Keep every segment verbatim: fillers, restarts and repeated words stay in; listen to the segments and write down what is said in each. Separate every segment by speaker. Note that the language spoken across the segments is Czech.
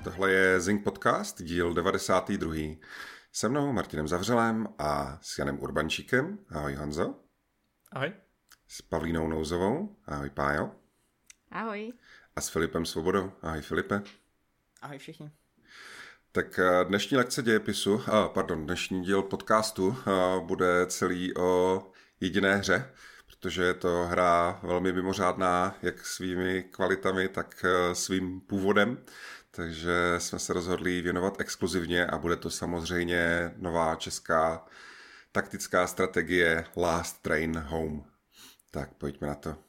Speaker 1: Tohle je Zing Podcast, díl devadesátý druhý. Se mnou Martinem Zavřelem a s Janem Urbančíkem. Ahoj Honzo.
Speaker 2: Ahoj.
Speaker 1: S Pavlínou Nouzovou. Ahoj Pájo.
Speaker 3: Ahoj.
Speaker 1: A s Filipem Svobodou. Ahoj Filipe.
Speaker 4: Ahoj všichni.
Speaker 1: Tak dnešní lekce dějepisu, a pardon, dnešní díl podcastu bude celý o jediné hře, protože je to hra velmi mimořádná, jak svými kvalitami, tak svým původem. Takže jsme se rozhodli věnovat exkluzivně a bude to samozřejmě nová česká taktická strategie Last Train Home. Tak pojďme na to.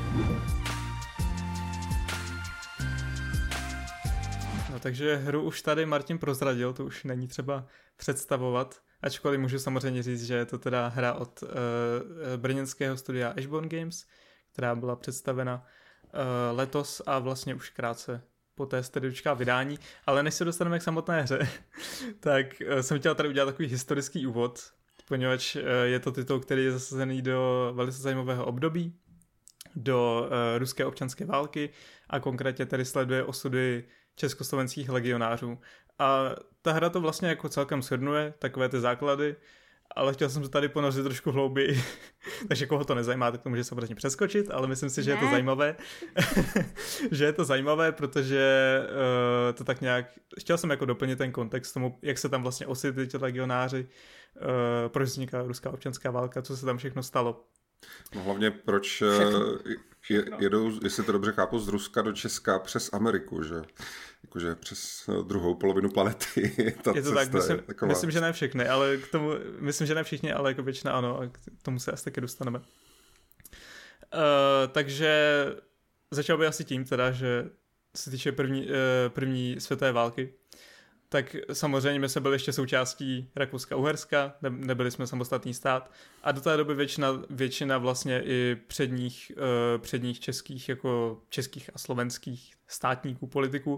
Speaker 2: No takže hru už tady Martin prozradil, to už není třeba představovat, ačkoliv můžu samozřejmě říct, že je to teda hra od uh, brněnského studia Ashborn Games, která byla představena uh, letos a vlastně už krátce poté se tedy dočká vydání, ale než se dostaneme k samotné hře, tak uh, jsem chtěl tady udělat takový historický úvod, poněvadž uh, je to titul, který je zasazený do velice zajímavého období, do uh, ruské občanské války a konkrétně tedy sleduje osudy československých legionářů. A ta hra to vlastně jako celkem shrnuje, takové ty základy, ale chtěl jsem to tady ponořit trošku hlouběji, takže koho to nezajímá, tak to může samozřejmě přeskočit, ale myslím si, že ne. je to zajímavé, že je to zajímavé, protože uh, to tak nějak, chtěl jsem jako doplnit ten kontext tomu, jak se tam vlastně osvětlili ti legionáři, uh, proč vznikla ruská občanská válka, co se tam všechno stalo.
Speaker 1: No hlavně proč je, jedou, jestli to dobře chápu, z Ruska do Česka přes Ameriku, že? Jakože přes druhou polovinu planety.
Speaker 2: Je to tak, myslím, myslím, že ne všechny, ale k tomu, myslím, že ne všichni, ale jako většina ano, a k tomu se asi taky dostaneme. Uh, takže začal bych asi tím teda, že se týče první, uh, první světové války, tak samozřejmě my jsme byli ještě součástí Rakouska-Uherska, ne, nebyli jsme samostatný stát a do té doby většina, většina vlastně i předních, uh, předních českých, jako českých a slovenských státníků, politiků, uh,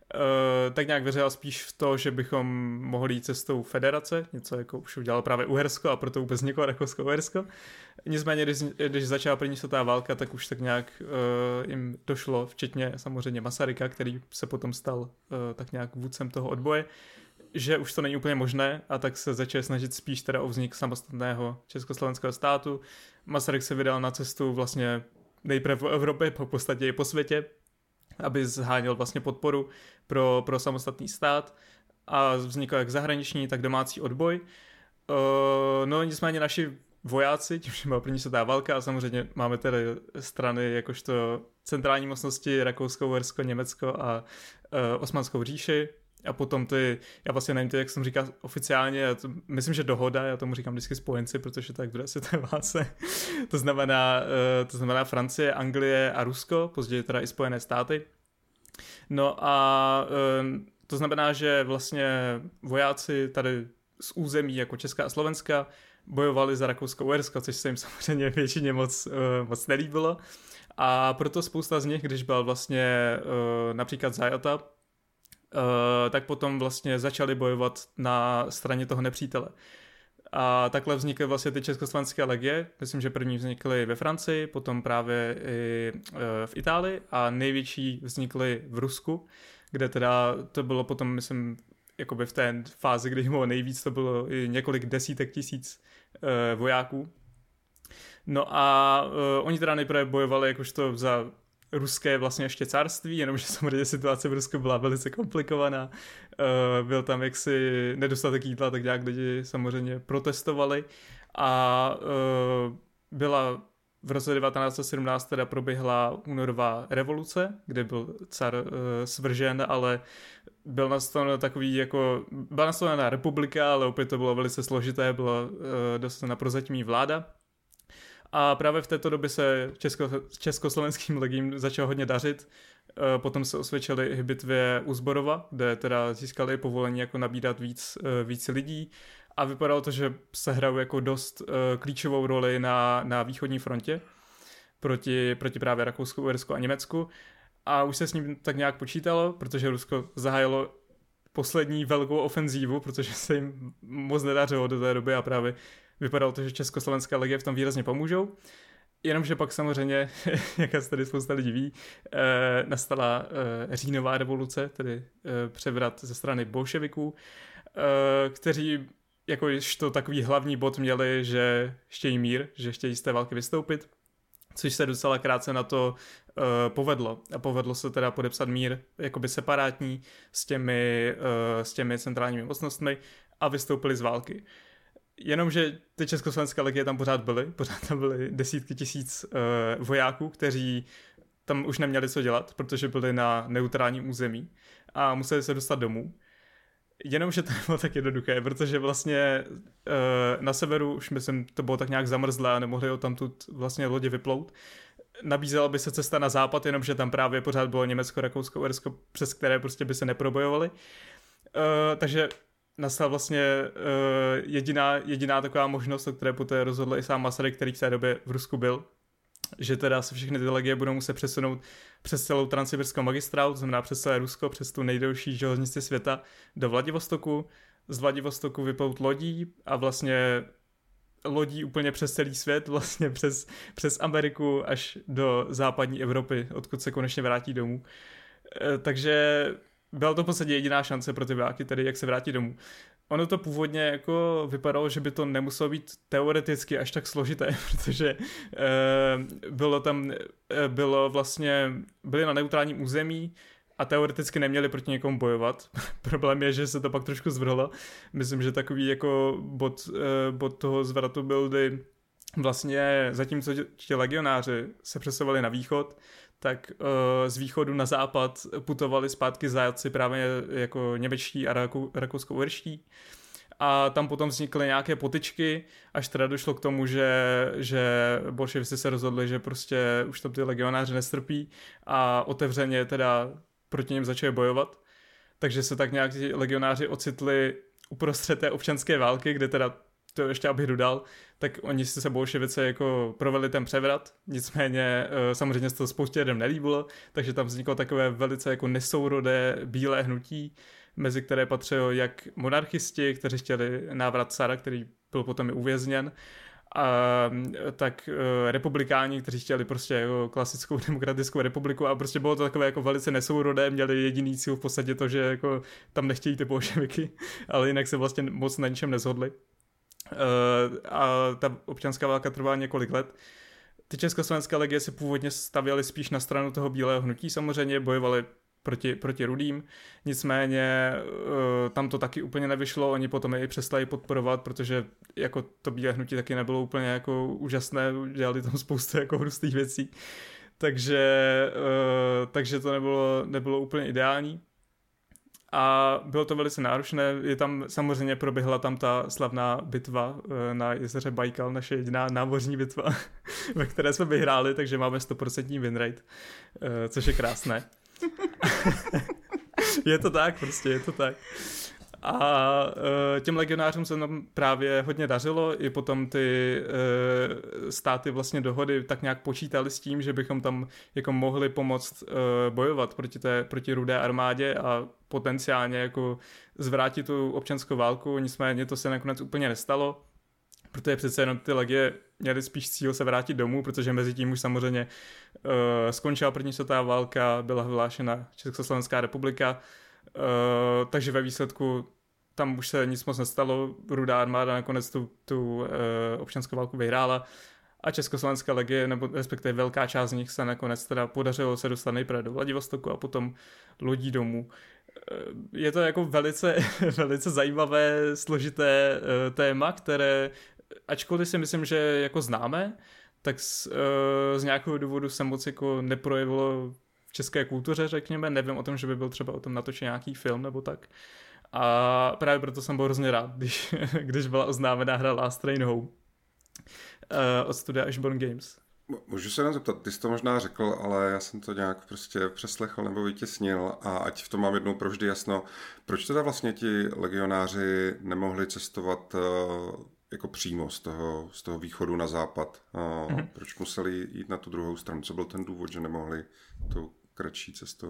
Speaker 2: tak nějak věřila spíš v to, že bychom mohli jít cestou federace, něco jako už udělalo právě Uhersko a proto vůbec vzniklo Rakousko-Uhersko. Nicméně, když, když začala první světová válka, tak už tak nějak uh, jim došlo, včetně samozřejmě Masaryka, který se potom stal uh, tak nějak vůdcem toho odboje, že už to není úplně možné a tak se začali snažit spíš teda o vznik samostatného československého státu. Masaryk se vydal na cestu vlastně nejprve v Evropě, po podstatě i po světě, aby zháněl vlastně podporu pro, pro samostatný stát a vznikl jak zahraniční, tak domácí odboj. Uh, no nicméně naši vojáci, tím, že byla první světová válka a samozřejmě máme tedy strany jakožto centrální mocnosti Rakousko, Uhersko, Německo a uh, Osmanskou říši a potom ty, já vlastně nevím, ty, jak jsem říkal oficiálně, já to, myslím, že dohoda, já tomu říkám vždycky spojenci, protože tak druhé světové válce, to znamená, uh, to znamená Francie, Anglie a Rusko, později teda i Spojené státy. No a uh, to znamená, že vlastně vojáci tady z území jako Česká a Slovenska bojovali za Rakousko-Uhersko, což se jim samozřejmě většině moc, uh, moc nelíbilo. A proto spousta z nich, když byl vlastně uh, například zajata, uh, tak potom vlastně začali bojovat na straně toho nepřítele. A takhle vznikly vlastně ty československé legie. Myslím, že první vznikly ve Francii, potom právě i uh, v Itálii a největší vznikly v Rusku, kde teda to bylo potom, myslím, jakoby v té fázi, kdy bylo nejvíc, to bylo i několik desítek tisíc uh, vojáků. No a uh, oni teda nejprve bojovali jakožto za ruské vlastně ještě carství, jenomže samozřejmě situace v Rusku byla velice komplikovaná. Uh, byl tam jaksi nedostatek jídla, tak nějak lidi samozřejmě protestovali a uh, byla v roce devatenáct set sedmnáct teda proběhla únorová revoluce, kde byl car uh, svržen, ale byl nastaven takový jako, byla nastavená republika, ale opět to bylo velice složité, byla uh, dostatečná prozatímní vláda. A právě v této době se česko, československým legiím začalo hodně dařit. Uh, potom se osvědčili i bitvě u Zborova, kde teda získali povolení jako nabídat víc, uh, víc lidí. A vypadalo to, že se hrajou jako dost uh, klíčovou roli na, na východní frontě proti, proti právě Rakousku, Uhersku a Německu. A už se s ním tak nějak počítalo, protože Rusko zahájilo poslední velkou ofenzívu, protože se jim moc nedařilo do té doby a právě vypadalo to, že československé legie v tom výrazně pomůžou. Jenomže pak samozřejmě, jak se tady spousta lidí ví, eh, nastala eh, říjnová revoluce, tedy eh, převrat ze strany bolševiků, eh, kteří jakožto takový hlavní bod měli, že chtějí mír, že chtějí z té války vystoupit, což se docela krátce na to uh, povedlo. A povedlo se teda podepsat mír jakoby separátní s těmi, uh, s těmi centrálními mocnostmi a vystoupili z války. Jenomže ty československé legie tam pořád byly, pořád tam byly desítky tisíc uh, vojáků, kteří tam už neměli co dělat, protože byli na neutrálním území a museli se dostat domů. Jenomže to bylo tak jednoduché, protože vlastně uh, na severu už myslím, to bylo tak nějak zamrzlé a nemohli ho tam tu vlastně lodi vyplout. Nabízela by se cesta na západ, jenomže tam právě pořád bylo Německo, Rakousko, Uhersko, přes které prostě by se neprobojovali. Uh, takže nastala vlastně uh, jediná, jediná taková možnost, o které poté rozhodl i sám Masaryk, který v té době v Rusku byl, že teda se všechny ty legie budou muset přesunout přes celou transsibirskou magistrálu, to znamená přes celé Rusko, přes tu nejdelší železnici světa do Vladivostoku, z Vladivostoku vyplout lodí a vlastně lodí úplně přes celý svět, vlastně přes, přes Ameriku až do západní Evropy, odkud se konečně vrátí domů. E, takže byla to v podstatě jediná šance pro ty vojáky, tedy jak se vrátí domů. Ono to původně jako vypadalo, že by to nemuselo být teoreticky až tak složité, protože e, bylo tam, e, bylo vlastně, byli na neutrálním území a teoreticky neměli proti někomu bojovat. Problém je, že se to pak trošku zvrhlo. Myslím, že takový jako bod, e, bod toho zvratu byl, kdy vlastně zatímco ti legionáři se přesouvali na východ, tak uh, z východu na západ putovali zpátky zajatci právě jako němečtí a rakou, rakousko-uherští. A tam potom vznikly nějaké potyčky, až teda došlo k tomu, že, že bolševici se rozhodli, že prostě už tam ty legionáři nestrpí a otevřeně teda proti nim začali bojovat. Takže se tak nějak ti legionáři ocitli uprostřed té občanské války, kde teda to ještě abych dodal, tak oni si se bolševice jako provedli ten převrat, nicméně samozřejmě se to spoustě lidem nelíbilo, takže tam vzniklo takové velice jako nesourodé bílé hnutí, mezi které patřilo jak monarchisti, kteří chtěli návrat cara, který byl potom i uvězněn, a tak republikáni, kteří chtěli prostě jako klasickou demokratickou republiku a prostě bylo to takové jako velice nesourodé, měli jediný cíl v podstatě to, že jako tam nechtějí ty bolševiky, ale jinak se vlastně moc na ničem neshodli. Uh, a ta občanská válka trvá několik let. Ty československé legie se původně stavěly spíš na stranu toho bílého hnutí, samozřejmě bojovali proti, proti rudým, nicméně uh, tam to taky úplně nevyšlo, oni potom je i přestali podporovat, protože jako to bílé hnutí taky nebylo úplně jako úžasné, dělali tam spoustu jako hrustých věcí, takže, uh, takže to nebylo, nebylo úplně ideální. A bylo to velice náročné, je tam samozřejmě proběhla tam ta slavná bitva na jezeře Bajkal, naše jediná námořní bitva, ve které jsme vyhráli, takže máme sto procent win rate, což je krásné. Je to tak, prostě je to tak. A těm legionářům se tam právě hodně dařilo, i potom ty státy vlastně dohody tak nějak počítali s tím, že bychom tam jako mohli pomoct bojovat proti té, proti rudé armádě a potenciálně jako zvrátit tu občanskou válku, nicméně to se nakonec úplně nestalo, protože přece jenom ty legie měly spíš cíl se vrátit domů, protože mezi tím už samozřejmě uh, skončila první světová válka, byla vyhlášena Československá republika, uh, takže ve výsledku tam už se nic moc nestalo, rudá armáda nakonec tu, tu uh, občanskou válku vyhrála a Československá legie, nebo respektive velká část z nich se nakonec teda podařilo se dostat nejprve do Vladivostoku a potom lodí domů. Je to jako velice, velice zajímavé, složité uh, téma, které, ačkoliv si myslím, že jako známe, tak z, uh, z nějakého důvodu se moc jako neprojevilo v české kultuře, řekněme. Nevím o tom, že by byl třeba o tom natočen nějaký film nebo tak. A právě proto jsem byl hrozně rád, když, když byla oznámená hra Last Train Home uh, od studia Ashbourne Games.
Speaker 1: Můžu se jenom zeptat, ty jsi to možná řekl, ale já jsem to nějak prostě přeslechl nebo vytěsnil a ať v tom mám jednou provždy jasno, proč teda vlastně ti legionáři nemohli cestovat uh, jako přímo z toho, z toho východu na západ? Uh, mm-hmm. Proč museli jít na tu druhou stranu? Co byl ten důvod, že nemohli tou kratší cestou?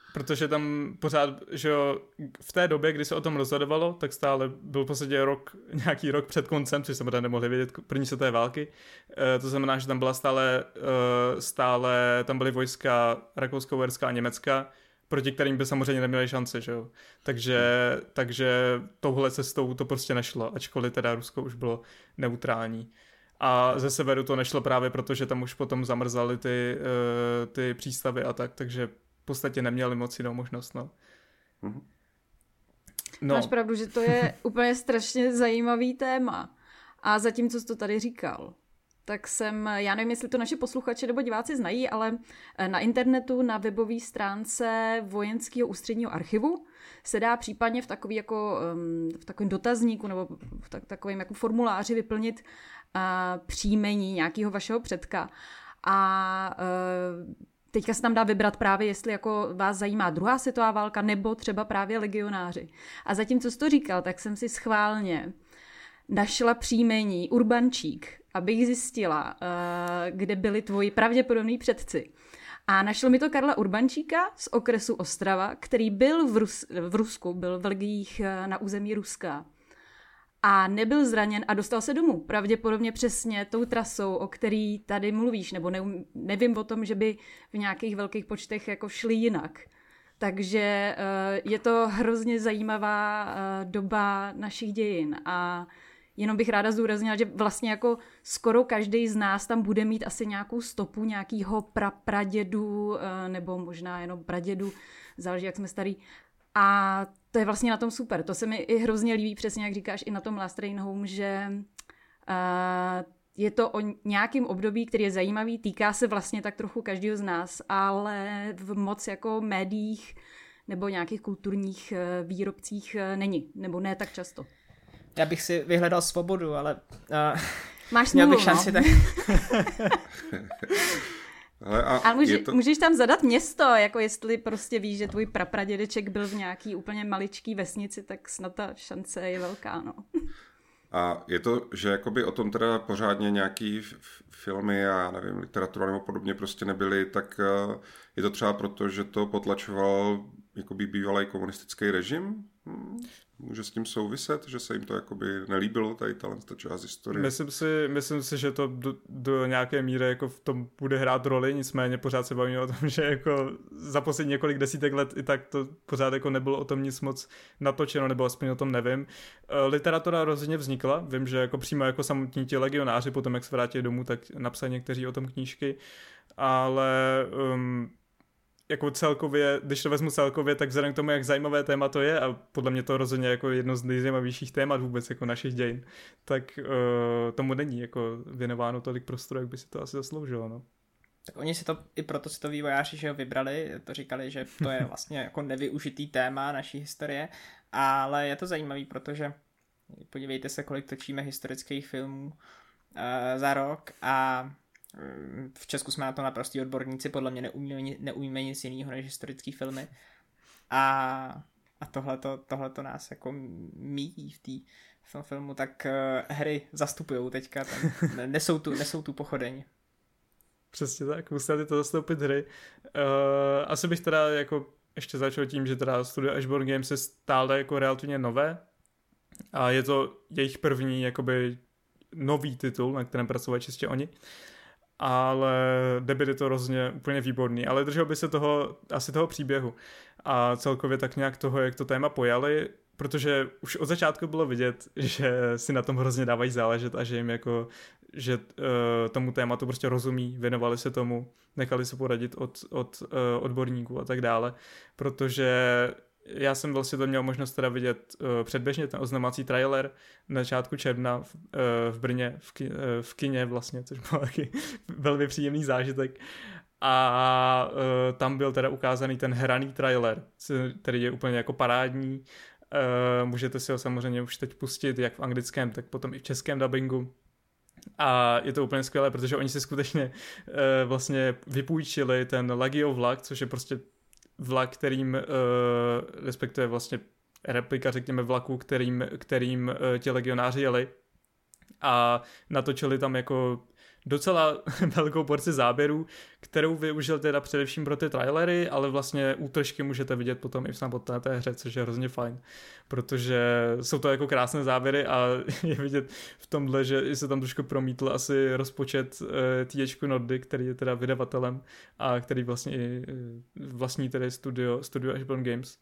Speaker 2: protože tam pořád, že jo, v té době, kdy se o tom rozhodovalo, tak stále byl v podstatě rok, nějaký rok před koncem, což samozřejmě nemohli vědět první světové války. E, to znamená, že tam byla stále, e, stále tam byly vojska Rakousko-Uherská a Německa, proti kterým by samozřejmě neměli šance, že jo. Takže, takže touhle cestou to prostě nešlo, ačkoliv teda Rusko už bylo neutrální. A ze severu to nešlo právě proto, že tam už potom zamrzaly ty, uh, ty přístavy a tak, takže v podstatě neměli moc jinou možnost, no.
Speaker 1: Mm-hmm.
Speaker 3: No. Máš pravdu, že to je úplně strašně zajímavý téma. A zatímco jsi to tady říkal, tak jsem, já nevím, jestli to naši posluchači nebo diváci znají, ale na internetu, na webové stránce Vojenského ústředního archivu se dá případně v takový jako, v takovém dotazníku nebo v takovém jako formuláři vyplnit uh, příjmení nějakého vašeho předka. A uh, teďka se tam dá vybrat právě, jestli jako vás zajímá druhá světová válka nebo třeba právě legionáři. A zatímco jsi to říkal, tak jsem si schválně našla příjmení Urbančík, abych zjistila, kde byli tvoji pravděpodobní předci. A našlo mi to Karla Urbančíka z okresu Ostrava, který byl v, Rus- v Rusku, byl v legiích na území Ruska. A nebyl zraněn a dostal se domů. Pravděpodobně přesně tou trasou, o který tady mluvíš, nebo ne, nevím o tom, že by v nějakých velkých počtech jako šli jinak. Takže je to hrozně zajímavá doba našich dějin a jenom bych ráda zdůraznila, že vlastně jako skoro každý z nás tam bude mít asi nějakou stopu nějakého prapradědu, nebo možná jenom pradědu, záleží, jak jsme starý. A to je vlastně na tom super. To se mi i hrozně líbí, přesně jak říkáš, i na tom Last Train Home, že je to o nějakém období, který je zajímavý, týká se vlastně tak trochu každého z nás, ale v moc jako médiích nebo nějakých kulturních výrobcích není, nebo ne tak často.
Speaker 4: Já bych si vyhledal svobodu, ale uh,
Speaker 3: máš smůlu,
Speaker 4: měl bych šanci
Speaker 3: no.
Speaker 4: tak.
Speaker 1: Ale a
Speaker 3: Ale může,
Speaker 1: to...
Speaker 3: můžeš tam zadat město, jako jestli prostě víš, že tvůj prapradědeček byl v nějaký úplně maličký vesnici, tak snad ta šance je velká, no.
Speaker 1: A je to, že jakoby o tom teda pořádně nějaký f- filmy a já nevím, literatura nebo podobně prostě nebyly, tak uh, je to třeba proto, že to potlačoval jakoby bývalý komunistický režim? Hmm. Může s tím souviset, že se jim to jakoby nelíbilo, tady ta část historie?
Speaker 2: Myslím si, myslím si, že to do, do nějaké míry jako v tom bude hrát roli, nicméně pořád se bavíme o tom, že jako za poslední několik desítek let i tak to pořád jako nebylo o tom nic moc natočeno, nebo aspoň o tom nevím. Literatura rozhodně vznikla, vím, že jako přímo jako samotní ti legionáři potom, jak se vrátili domů, tak napsali někteří o tom knížky, ale um, jako celkově, když to vezmu celkově, tak vzhledem k tomu, jak zajímavé téma to je a podle mě to rozhodně jako jedno z nejzajímavějších témat vůbec jako našich dějin, tak uh, tomu není jako věnováno tolik prostoru, jak by si to asi zasloužilo, no.
Speaker 4: Tak oni si to, i proto si to vývojáři, že ho vybrali, to říkali, že to je vlastně jako nevyužitý téma naší historie, ale je to zajímavý, protože podívejte se, kolik točíme historických filmů uh, za rok a v Česku jsme na to naprostí odborníci, podle mě neumíme, neumíme nic jiného než historické filmy a, a tohleto, tohleto nás jako míjí v, tý, v tom filmu, tak uh, hry zastupujou teďka, tam, nesou, tu, nesou tu pochodeň.
Speaker 2: Přesně tak, museli to zastoupit hry. Uh, asi bych teda jako ještě začal tím, že teda studio Ashborn Games je stále jako relativně nové a je to jejich první jakoby nový titul, na kterém pracovali čistě oni. Ale debut je to rozhodně úplně výborný, ale držel by se toho, asi toho příběhu a celkově tak nějak toho, jak to téma pojali, protože už od začátku bylo vidět, že si na tom hrozně dávají záležet a že jim jako, že uh, tomu tématu prostě rozumí, věnovali se tomu, nechali se poradit od, od uh, odborníků a tak dále, protože já jsem vlastně to měl možnost teda vidět uh, předběžně ten oznamovací trailer na začátku června v, uh, v Brně, v, ki, uh, v kině vlastně, což byl taky velmi příjemný zážitek. A uh, tam byl teda ukázaný ten hraný trailer, který je úplně jako parádní. Uh, můžete si ho samozřejmě už teď pustit, jak v anglickém, tak potom i v českém dabingu. A je to úplně skvělé, protože oni si skutečně uh, vlastně vypůjčili ten Legio vlak, což je prostě vlak, kterým, uh, respektive vlastně replika, řekněme, vlaku, kterým, kterým uh, ti legionáři jeli a natočili tam jako docela velkou porci záběrů, kterou využil teda především pro ty trailery, ale vlastně útržky můžete vidět potom i v samotné té hře, což je hrozně fajn, protože jsou to jako krásné záběry a je vidět v tomhle, že se tam trošku promítl asi rozpočet T H Q Nordic, který je teda vydavatelem a který vlastně i vlastní tedy studio, studio Ashburn Games.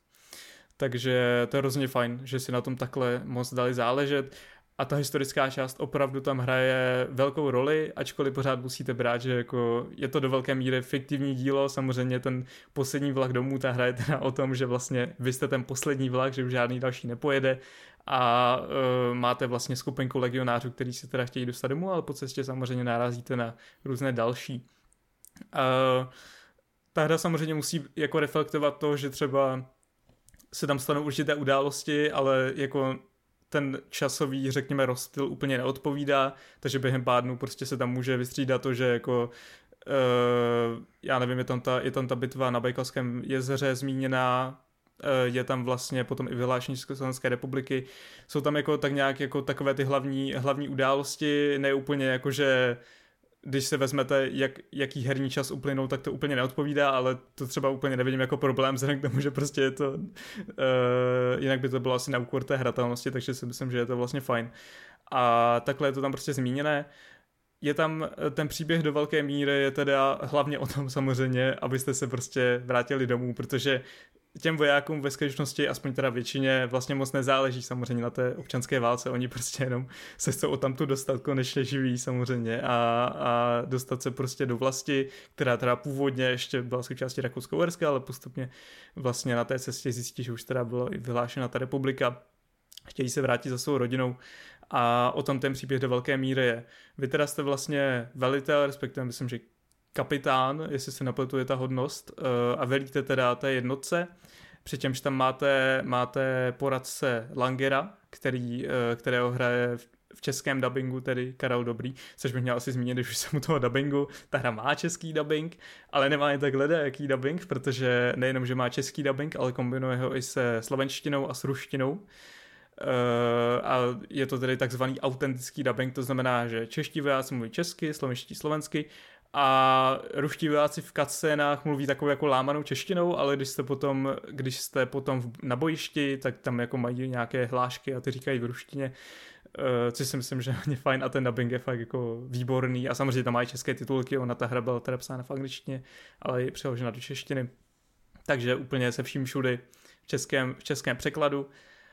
Speaker 2: Takže to je hrozně fajn, že si na tom takhle moc dali záležet. A ta historická část opravdu tam hraje velkou roli, ačkoliv pořád musíte brát, že jako je to do velké míry fiktivní dílo, samozřejmě ten poslední vlak domů, ta hra je teda o tom, že vlastně vy jste ten poslední vlak, že už žádný další nepojede a uh, máte vlastně skupinku legionářů, kteří se teda chtějí dostat domů, ale po cestě samozřejmě narazíte na různé další. Uh, ta hra samozřejmě musí jako reflektovat to, že třeba se tam stanou určité události, ale jako ten časový, řekněme, rozptyl úplně neodpovídá, takže během pár dnů prostě se tam může vystřídat to, že jako uh, já nevím, je tam, ta, je tam ta bitva na Bajkalském jezeře zmíněná, uh, je tam vlastně potom i vyhlášení Československé republiky, jsou tam jako tak nějak jako takové ty hlavní, hlavní události, ne úplně jako, že když se vezmete, jak, jaký herní čas uplynul, tak to úplně neodpovídá, ale to třeba úplně nevidím jako problém, vzhledem k tomu, že prostě je to, uh, jinak by to bylo asi na úkor té hratelnosti, takže si myslím, že je to vlastně fajn. A takhle je to tam prostě zmíněné. Je tam ten příběh do velké míry, je teda hlavně o tom samozřejmě, abyste se prostě vrátili domů, protože těm vojákům ve skutečnosti, aspoň teda většině, vlastně moc nezáleží samozřejmě na té občanské válce, oni prostě jenom se chcou odtamtud dostat konečně živí samozřejmě a, a dostat se prostě do vlasti, která teda původně ještě byla součástí Rakousko-Uherska, ale postupně vlastně na té cestě zjistí, že už teda byla vyhlášena ta republika, chtějí se vrátit za svou rodinou a o tom ten příběh do velké míry je. Vy teda jste vlastně velitel, respektive myslím, že kapitán, jestli se nepletu je ta hodnost, a velíte teda té jednotce, přičemž tam máte, máte poradce Langera, který, kterého hraje v českém dabingu, tedy Karel Dobrý, což bych měl asi zmínit, když už jsem u toho dabingu, ta hra má český dabing, ale nemá jen tak leda jaký dabing, protože nejenom, že má český dabing, ale kombinuje ho i se slovenštinou a s ruštinou. Uh, a je to tedy takzvaný autentický dabing, to znamená, že čeští vojáci mluví česky, slovenští slovensky a ruští vojáci v cutscénách mluví takovou jako lámanou češtinou, ale když jste potom, když jste potom v, na bojišti, tak tam jako mají nějaké hlášky a ty říkají v ruštině, uh, což si myslím, že je hodně fajn a ten dubbing je fakt jako výborný a samozřejmě tam mají české titulky, ona ta hra byla teda psána v angličtině, ale je přeložena do češtiny, takže úplně se vším všudy v českém, v českém překladu.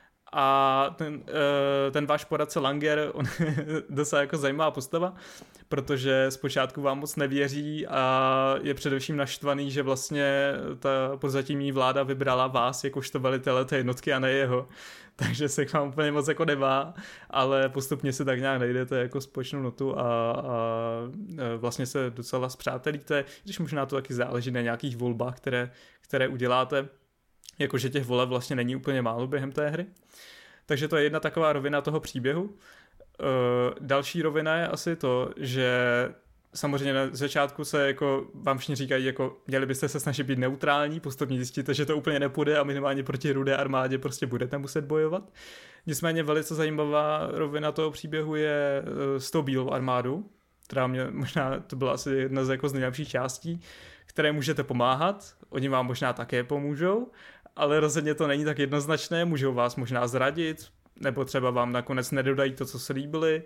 Speaker 2: A ten, ten váš poradce Langer, on je docela jako zajímavá postava, protože zpočátku vám moc nevěří a je především naštvaný, že vlastně ta prozatímní vláda vybrala vás jakožto velitele té jednotky a ne jeho. Takže se k vám úplně moc jako nevá, ale postupně se tak nějak najdete jako společnou notu a, a vlastně se docela spřátelíte, když možná to taky záleží na nějakých volbách, které, které uděláte. Jakože těch voleb vlastně není úplně málo během té hry. Takže to je jedna taková rovina toho příběhu. E, další rovina je asi to, že samozřejmě na začátku se jako vám všichni říkají, jako měli byste se snažit být neutrální, postupně zjistíte, že to úplně nepůjde a minimálně proti Rudé armádě prostě budete muset bojovat. Nicméně velice zajímavá rovina toho příběhu je s tou bílou armádou, která mě možná, to byla asi jedna z, jako z nejlepších částí, které můžete pomáhat, oni vám možná také pomůžou, ale rozhodně to není tak jednoznačné, můžou vás možná zradit, nebo třeba vám nakonec nedodají to, co se líbili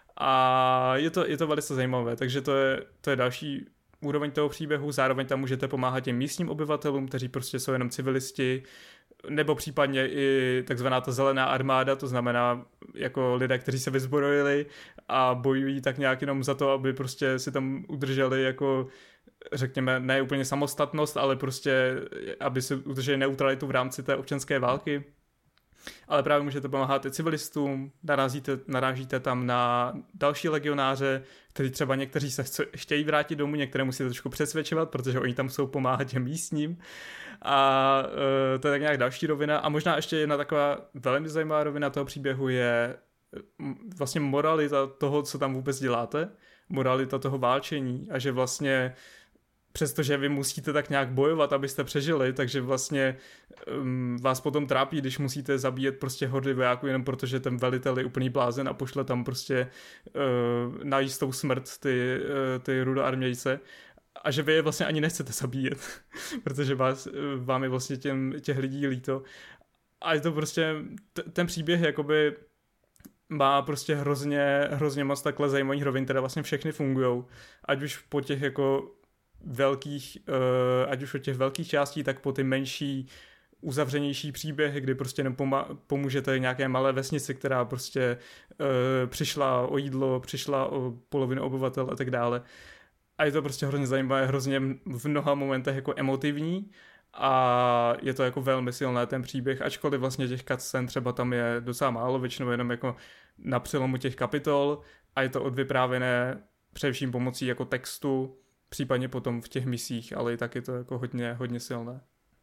Speaker 2: a je to, je to velice zajímavé, takže to je, to je další úroveň toho příběhu, zároveň tam můžete pomáhat těm místním obyvatelům, kteří prostě jsou jenom civilisti, nebo případně i takzvaná ta zelená armáda, to znamená jako lidé, kteří se vyzbrojili a bojují tak nějak jenom za to, aby prostě si tam udrželi jako řekněme, ne úplně samostatnost, ale prostě, aby si udrželi neutralitu v rámci té občanské války. Ale právě můžete pomáhat i civilistům, narazíte, narážíte tam na další legionáře, kteří třeba někteří se chce, chtějí vrátit domů, některé musíte trošku přesvědčovat, protože oni tam jsou pomáhat těm místním. A uh, to je tak nějak další rovina. A možná ještě jedna taková velmi zajímavá rovina toho příběhu je vlastně moralita toho, co tam vůbec děláte, moralita toho válčení a že vlastně přestože vy musíte tak nějak bojovat, abyste přežili, takže vlastně um, vás potom trápí, když musíte zabíjet prostě hordy vojáků jenom protože ten velitel je úplný blázen a pošle tam prostě uh, na jistou smrt ty, uh, ty rudoarmějce a že vy je vlastně ani nechcete zabíjet, protože vás, vám je vlastně těm, těch lidí líto. A je to prostě, t- ten příběh jakoby má prostě hrozně, hrozně moc takhle zajímavých rovin, teda vlastně všechny fungujou, ať už po těch jako velkých, uh, ať už od těch velkých částí, tak po ty menší, uzavřenější příběhy, kdy prostě nepoma- pomůžete nějaké malé vesnici, která prostě uh, přišla o jídlo, přišla o polovinu obyvatel a tak dále. A je to prostě hrozně zajímavé, hrozně v mnoha momentech jako emotivní a je to jako velmi silné ten příběh, ačkoliv vlastně těch cutscén třeba tam je docela málo, většinou jenom jako na přelomu těch kapitol a je to odvyprávěné především pomocí jako textu, případně potom v těch misích, ale i tak je to jako hodně, hodně silné.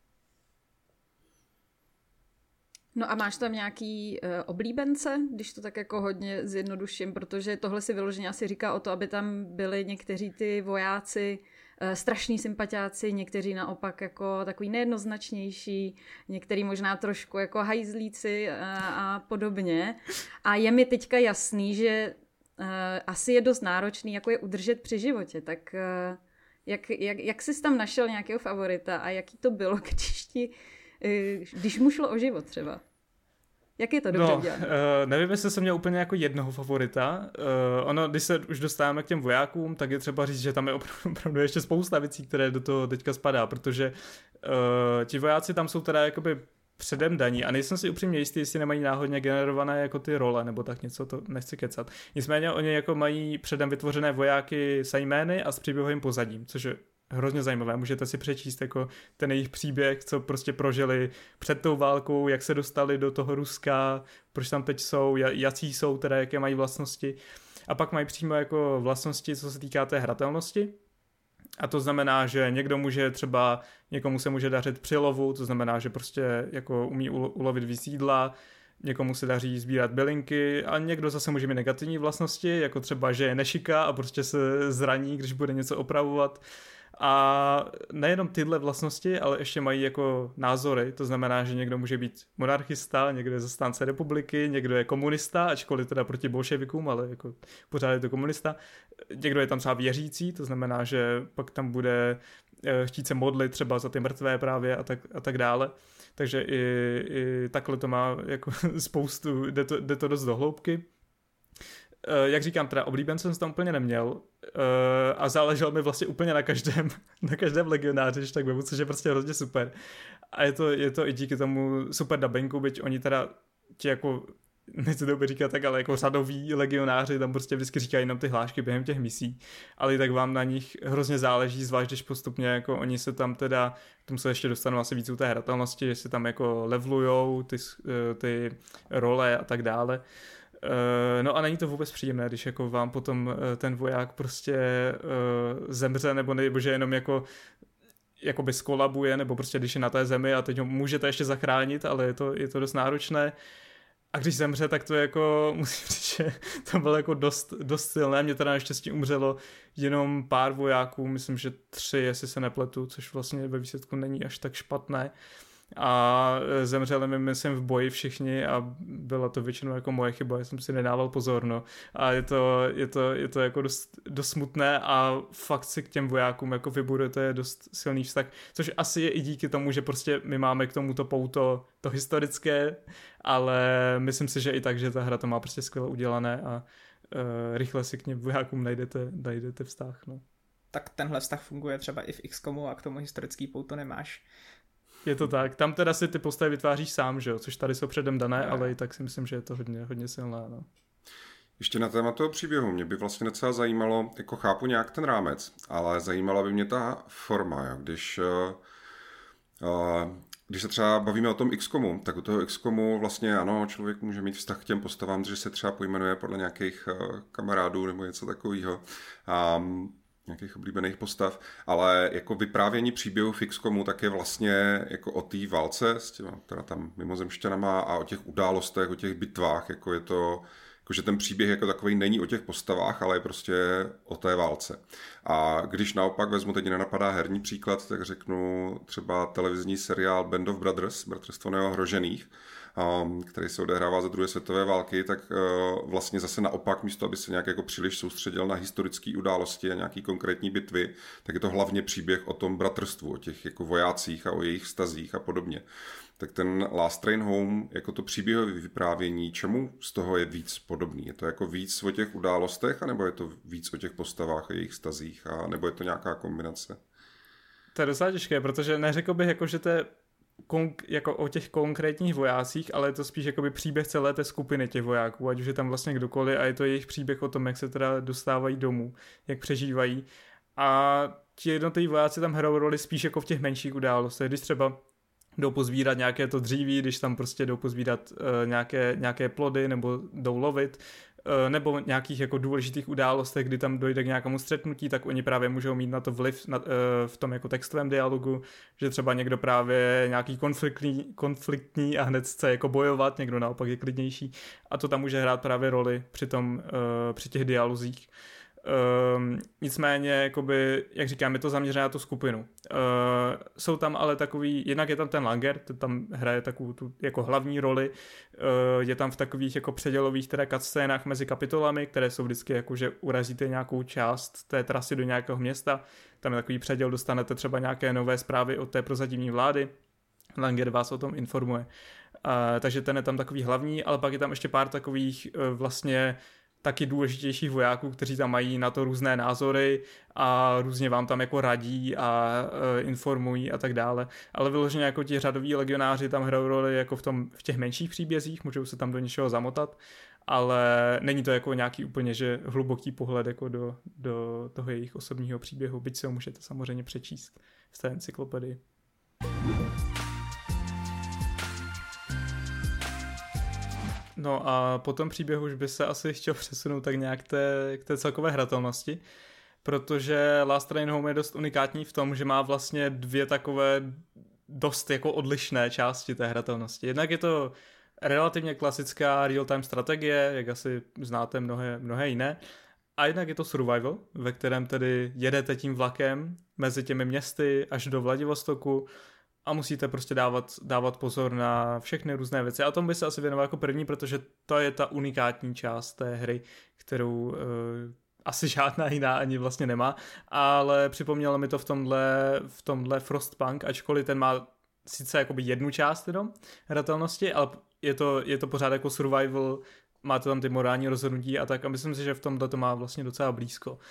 Speaker 3: No a máš tam nějaký uh, oblíbence, když to tak jako hodně zjednoduším, protože tohle si vyloženě asi říká o to, aby tam byli někteří ty vojáci uh, strašní sympatiáci, někteří naopak jako takový nejednoznačnější, některý možná trošku jako hajzlíci uh, a podobně. A je mi teďka jasný, že uh, asi je dost náročný jako je udržet při životě, tak uh, jak, jak, jak jsi tam našel nějakého favorita a jaký to bylo, když ti když mu šlo o život třeba. Jak je to dobře
Speaker 2: no,
Speaker 3: udělat?
Speaker 2: Uh, nevím, jestli jsem měl úplně jako jednoho favorita. Uh, ono, když se už dostáváme k těm vojákům, tak je třeba říct, že tam je opravdu, opravdu ještě spousta věcí, které do toho teďka spadá, protože uh, ti vojáci tam jsou teda jakoby předem daní a nejsem si upřímně jistý, jestli nemají náhodně generované jako ty role, nebo tak něco, to nechci kecat. Nicméně oni jako mají předem vytvořené vojáky s jmény a s příběhovým pozadím, což je hrozně zajímavé. Můžete si přečíst jako ten jejich příběh, co prostě prožili před tou válkou, jak se dostali do toho Ruska, proč tam teď jsou, jací jsou, teda jaké mají vlastnosti. A pak mají přímo jako vlastnosti, co se týká té hratelnosti. A to znamená, že někdo může třeba, někomu se může dařit při lovu, to znamená, že prostě jako umí ulovit víc jídla, někomu se daří sbírat bylinky a někdo zase může mít negativní vlastnosti, jako třeba, že je nešiká a prostě se zraní, když bude něco opravovat. A nejenom tyhle vlastnosti, ale ještě mají jako názory, to znamená, že někdo může být monarchista, někdo je zastánce republiky, někdo je komunista, ačkoliv teda proti bolševikům, ale jako pořád je to komunista. Někdo je tam třeba věřící, to znamená, že pak tam bude chtít se modlit třeba za ty mrtvé právě a tak, a tak dále. Takže i, i takhle to má jako spoustu, jde to, jde to dost do hloubky. Jak říkám, teda oblíbence jsem tam úplně neměl a záleželo mi vlastně úplně na každém, na každém legionáři, když tak vemu, což je prostě hrozně super. A je to, je to i díky tomu super dabingu, byť oni teda ti jako, nechci to říkat tak, ale jako řadoví legionáři tam prostě vždycky říkají jenom ty hlášky během těch misí, ale i tak vám na nich hrozně záleží, zvlášť když postupně jako oni se tam teda, k tomu se ještě dostanou asi víc u té hratelnosti, že si tam jako levelujou ty, ty role a tak dále. No a není to vůbec příjemné, když jako vám potom ten voják prostě uh, zemře, nebo, nebo že jenom jako jakoby skolabuje, nebo prostě když je na té zemi a teď ho můžete ještě zachránit, ale je to, je to dost náročné. A když zemře, tak to jako, musím říct, že to bylo jako dost, dost silné. Mně teda naštěstí umřelo jenom pár vojáků, myslím, že tři, jestli se nepletu, což vlastně ve výsledku není až tak špatné. A zemřeli mi, myslím, v boji všichni a byla to většinou jako moje chyba, já jsem si nedával pozor, no. A je to, je to, je to jako dost, dost smutné a fakt si k těm vojákům jako vybudujete dost silný vztah, což asi je i díky tomu, že prostě my máme k tomu to pouto, to historické, ale myslím si, že i tak, že ta hra to má prostě skvěle udělané a uh, rychle si k těm vojákům najdete, najdete vztah, no.
Speaker 4: Tak tenhle vztah funguje třeba i v X COMu a k tomu historický pouto nemáš.
Speaker 2: Je to tak. Tam teda si ty postavy vytváříš sám, že jo? Což tady jsou předem dané, ale i tak si myslím, že je to hodně, hodně silné. No.
Speaker 1: Ještě na téma toho příběhu. Mě by vlastně docela zajímalo, jako chápu nějak ten rámec, ale zajímala by mě ta forma. Jo? Když, uh, uh, když se třeba bavíme o tom X COMu, tak u toho X COMu vlastně ano, člověk může mít vztah k těm postavám, že se třeba pojmenuje podle nějakých uh, kamarádů nebo něco takového. Um, nějakých oblíbených postav, ale jako vyprávění příběhu v X COMu tak je vlastně jako o té válce s těma teda tam mimozemšťanama a o těch událostech, o těch bitvách, jako je to, Jakože ten příběh jako takový není o těch postavách, ale je prostě o té válce. A když naopak vezmu, teď nenapadá herní příklad, tak řeknu třeba televizní seriál Band of Brothers, Bratrstvo neohrožených, který se odehrává za druhé světové války, tak vlastně zase naopak, místo aby se nějak jako příliš soustředil na historické události a nějaký konkrétní bitvy, tak je to hlavně příběh o tom bratrstvu, o těch jako vojácích a o jejich vztazích a podobně. Tak ten Last Train Home, jako to příběhové vyprávění, čemu z toho je víc podobný? Je to jako víc o těch událostech, anebo je to víc o těch postavách a jejich vztazích, a nebo je to nějaká kombinace?
Speaker 2: To je docela těžké, protože neřekl bych, jako, že to je konk- jako o těch konkrétních vojácích, ale je to spíš jakoby příběh celé té skupiny těch vojáků, ať už je tam vlastně kdokoliv a je to jejich příběh o tom, jak se teda dostávají domů, jak přežívají. A ti jednotliví vojáci tam hrajou roli spíš jako v těch menších událostech, když třeba jdou pozbírat nějaké to dříví, když tam prostě jdou pozbírat uh, nějaké, nějaké plody nebo jdou lovit, uh, nebo nějakých jako důležitých událostech, kdy tam dojde k nějakému střetnutí, tak oni právě můžou mít na to vliv na, uh, v tom jako textovém dialogu, že třeba někdo právě nějaký konfliktní, konfliktní a hned chce jako bojovat, někdo naopak je klidnější a to tam může hrát právě roli při, tom, uh, při těch dialozích. Um, nicméně, jakoby, jak říkám, je to zaměřené na tu skupinu. Uh, jsou tam ale takový, jednak je tam ten Langer, ten tam hraje takovou tu jako hlavní roli, uh, je tam v takových jako předělových teda cutscénách mezi kapitolami, které jsou vždycky jako, že urazíte nějakou část té trasy do nějakého města, tam je takový předěl, dostanete třeba nějaké nové zprávy od té prozatímní vlády, Langer vás o tom informuje. Uh, takže ten je tam takový hlavní, ale pak je tam ještě pár takových uh, vlastně taky důležitějších vojáků, kteří tam mají na to různé názory a různě vám tam jako radí a e, informují a tak dále. Ale vyloženě jako ti řadoví legionáři tam hrajou roli jako v, tom, v těch menších příbězích, můžou se tam do něčeho zamotat, ale není to jako nějaký úplně že hluboký pohled jako do, do toho jejich osobního příběhu, byť se ho můžete samozřejmě přečíst v té encyklopedii. No a po tom příběhu už by se asi chtěl přesunout tak nějak té, k té celkové hratelnosti, protože Last Train Home je dost unikátní v tom, že má vlastně dvě takové dost jako odlišné části té hratelnosti. Jednak je to relativně klasická real-time strategie, jak asi znáte mnohé, mnohé jiné, a jednak je to survival, ve kterém tedy jedete tím vlakem mezi těmi městy až do Vladivostoku, a musíte prostě dávat, dávat pozor na všechny různé věci. A tomu by se asi věnoval jako první, protože to je ta unikátní část té hry, kterou uh, asi žádná jiná ani vlastně nemá. Ale připomnělo mi to v tomhle, v tomhle Frostpunk, ačkoliv ten má sice jakoby jednu část jenom hratelnosti, ale je to, je to pořád jako survival, máte tam ty morální rozhodnutí a tak. A myslím si, že v tomhle to má vlastně docela blízko. Uh,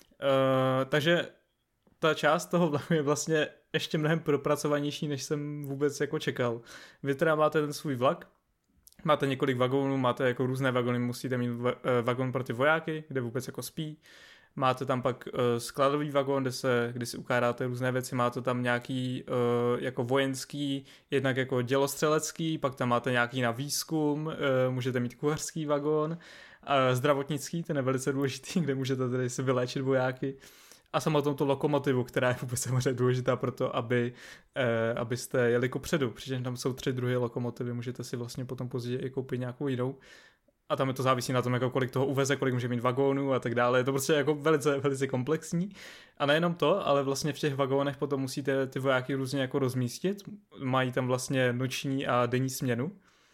Speaker 2: takže ta část toho vlaku je vlastně ještě mnohem propracovanější, než jsem vůbec jako čekal. Vy teda máte ten svůj vlak, máte několik vagónů, máte jako různé vagóny, musíte mít vagón pro ty vojáky, kde vůbec jako spí. Máte tam pak uh, skladový vagón, kde, se, kde si ukládáte různé věci, máte tam nějaký uh, jako vojenský, jednak jako dělostřelecký, pak tam máte nějaký na výzkum, uh, můžete mít kuchařský vagón, uh, zdravotnický, ten je velice důležitý, kde můžete tedy si vyléčit vojáky. A samotnou tu lokomotivu, která je vůbec samozřejmě důležitá pro to, aby, eh, abyste jeli kupředu. Přičemž tam jsou tři druhy lokomotivy, můžete si vlastně potom později i koupit nějakou jinou. A tam je to závisí na tom, jako kolik toho uveze, kolik může mít vagónů a tak dále. Je to prostě jako velice, velice komplexní. A nejenom to, ale vlastně v těch vagónech potom musíte ty vojáky různě jako rozmístit. Mají tam vlastně noční a denní směnu.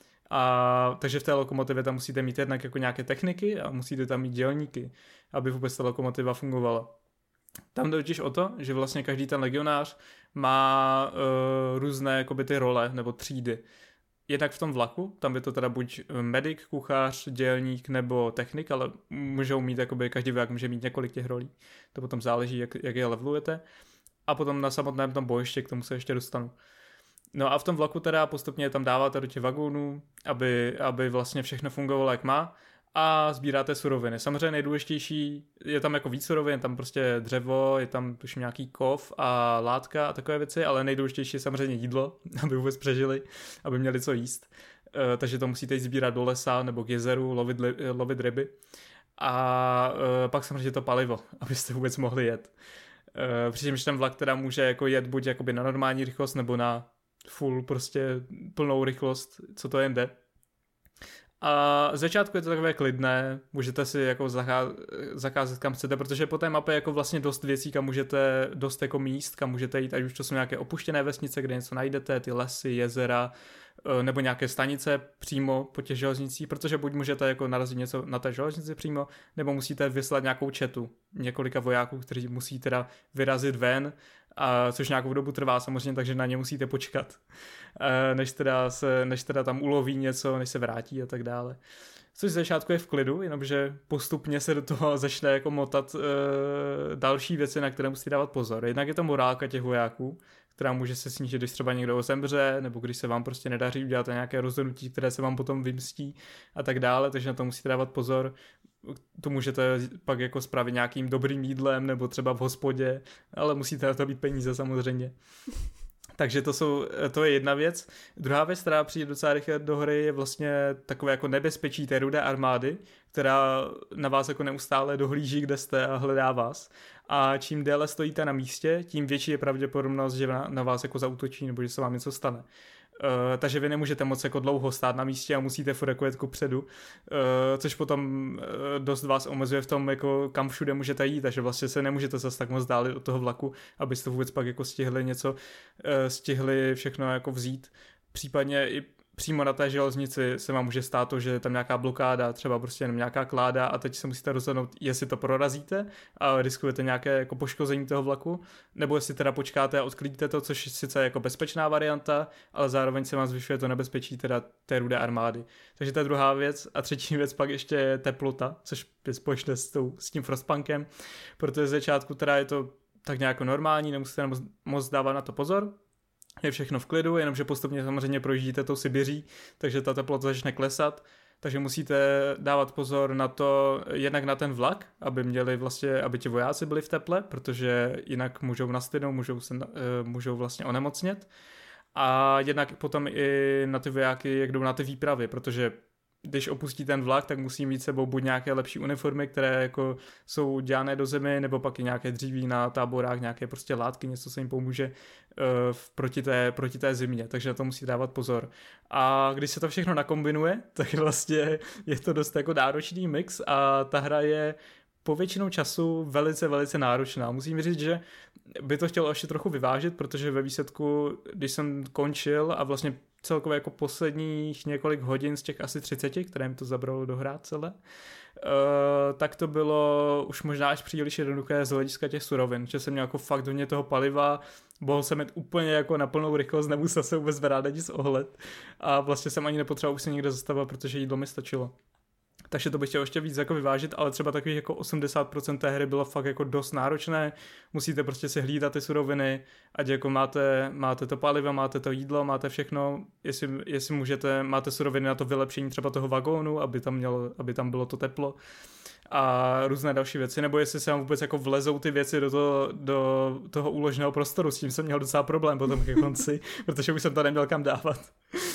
Speaker 2: A takže v té lokomotivě tam musíte mít jednak jako nějaké techniky a musíte tam mít dělníky, aby vůbec ta lokomotiva fungovala. Tam jde totiž o to, že vlastně každý ten legionář má uh, různé jakoby ty role nebo třídy. Jednak v tom vlaku, tam je to teda buď medic, kuchař, dělník nebo technik, ale můžou mít jakoby, každý voják může mít několik těch rolí. To potom záleží, jak, jak je levelujete. A potom na samotném tom bojišti, k tomu se ještě dostanu. No a v tom vlaku teda postupně tam dáváte do těch vagónů, aby, aby vlastně všechno fungovalo jak má. A sbíráte suroviny. Samozřejmě nejdůležitější, je tam jako víc surovin, tam prostě dřevo, je tam tuším nějaký kov a látka a takové věci, ale nejdůležitější je samozřejmě jídlo, aby vůbec přežili, aby měli co jíst. E, takže to musíte jít sbírat do lesa nebo k jezeru, lovit, lovit ryby. A e, pak samozřejmě to palivo, abyste vůbec mohli jet. E, přičemž ten vlak teda může jako jet buď jakoby na normální rychlost nebo na full prostě plnou rychlost, co to jen jde. A z začátku je to takové klidné, můžete si jako zakázat kam chcete, protože po té mapě je jako vlastně dost věcí, kam můžete, dost jako míst, kam můžete jít, ať už to jsou nějaké opuštěné vesnice, kde něco najdete, ty lesy, jezera, nebo nějaké stanice přímo po těch železnicích, protože buď můžete jako narazit něco na té železnici přímo, nebo musíte vyslat nějakou četu několika vojáků, kteří musí teda vyrazit ven, a což nějakou dobu trvá samozřejmě, takže na ně musíte počkat, než teda, se, než teda tam uloví něco, než se vrátí a tak dále. Což z začátku je v klidu, jenomže postupně se do toho začne jako motat e, další věci, na které musíte dávat pozor. Jednak je to morálka těch vojáků, která může se snížit, když třeba někdo zemře, nebo když se vám prostě nedaří udělat nějaké rozhodnutí, které se vám potom vymstí a tak dále, takže na to musíte dávat pozor. To můžete pak jako spravit nějakým dobrým jídlem, nebo třeba v hospodě, ale musíte na to být peníze samozřejmě. Takže to, jsou, to je jedna věc. Druhá věc, která přijde docela rychle do hry, je vlastně takové jako nebezpečí té rudé armády, která na vás jako neustále dohlíží, kde jste a hledá vás. A čím déle stojíte na místě, tím větší je pravděpodobnost, že na, na vás jako zaútočí nebo že se vám něco stane. Uh, takže vy nemůžete moc jako dlouho stát na místě a musíte furt jako jet kupředu, uh, což potom uh, dost vás omezuje v tom, jako kam všude můžete jít, takže vlastně se nemůžete zase tak moc dálit od toho vlaku, abyste vůbec pak jako stihli něco, uh, stihli všechno jako vzít. Případně i přímo na té železnici se vám může stát to, že je tam nějaká blokáda, třeba prostě jenom nějaká kláda a teď se musíte rozhodnout, jestli to prorazíte a riskujete nějaké jako poškození toho vlaku, nebo jestli teda počkáte a odklidíte to, což sice je jako bezpečná varianta, ale zároveň se vám zvyšuje to nebezpečí teda té rudé armády. Takže to je druhá věc. A třetí věc pak ještě je teplota, což je společné s, tou, s tím Frostpunkem, protože z začátku teda je to tak nějak normální, nemusíte moc, moc dávat na to pozor. Je všechno v klidu, jenomže postupně samozřejmě projíždíte tou Sibiří, takže ta teplota začne klesat, takže musíte dávat pozor na to, jednak na ten vlak, aby měli vlastně, aby ti vojáci byli v teple, protože jinak můžou nastydnout, můžou, se, můžou vlastně onemocnět. A jednak potom i na ty vojáky, jak jdou na ty výpravy, protože když opustí ten vlak, tak musí mít sebou buď nějaké lepší uniformy, které jako jsou dělané do zemi, nebo pak i nějaké dříví na táborách, nějaké prostě látky, něco se jim pomůže uh, proti, té, proti té zimě, takže na to musí dávat pozor. A když se to všechno nakombinuje, tak vlastně je to dost jako náročný mix a ta hra je po většinou času velice, velice náročná. Musím říct, že by to chtělo ještě trochu vyvážit, protože ve výsledku, když jsem končil a vlastně celkově jako posledních několik hodin z těch asi třiceti, které mi to zabralo dohrát celé, uh, tak to bylo už možná až příliš jednoduché z hlediska těch surovin, že jsem měl jako fakt hodně toho paliva, mohl jsem jít úplně jako na plnou rychlost, nemusel se vůbec brát nic ohled a vlastně jsem ani nepotřeboval už se někde zastavit, protože jídlo mi stačilo. Takže to bych chtěl ještě víc jako vyvážit, ale třeba takových jako osmdesát procent té hry bylo fakt jako dost náročné, musíte prostě si hlídat ty suroviny, ať jako máte, máte to palivo, máte to jídlo, máte všechno, jestli, jestli můžete, máte suroviny na to vylepšení třeba toho vagónu, aby tam, mělo, aby tam bylo to teplo a různé další věci, nebo jestli se vám vůbec jako vlezou ty věci do toho, do toho úložného prostoru, s tím jsem měl docela problém potom ke konci, protože už jsem to neměl kam dávat.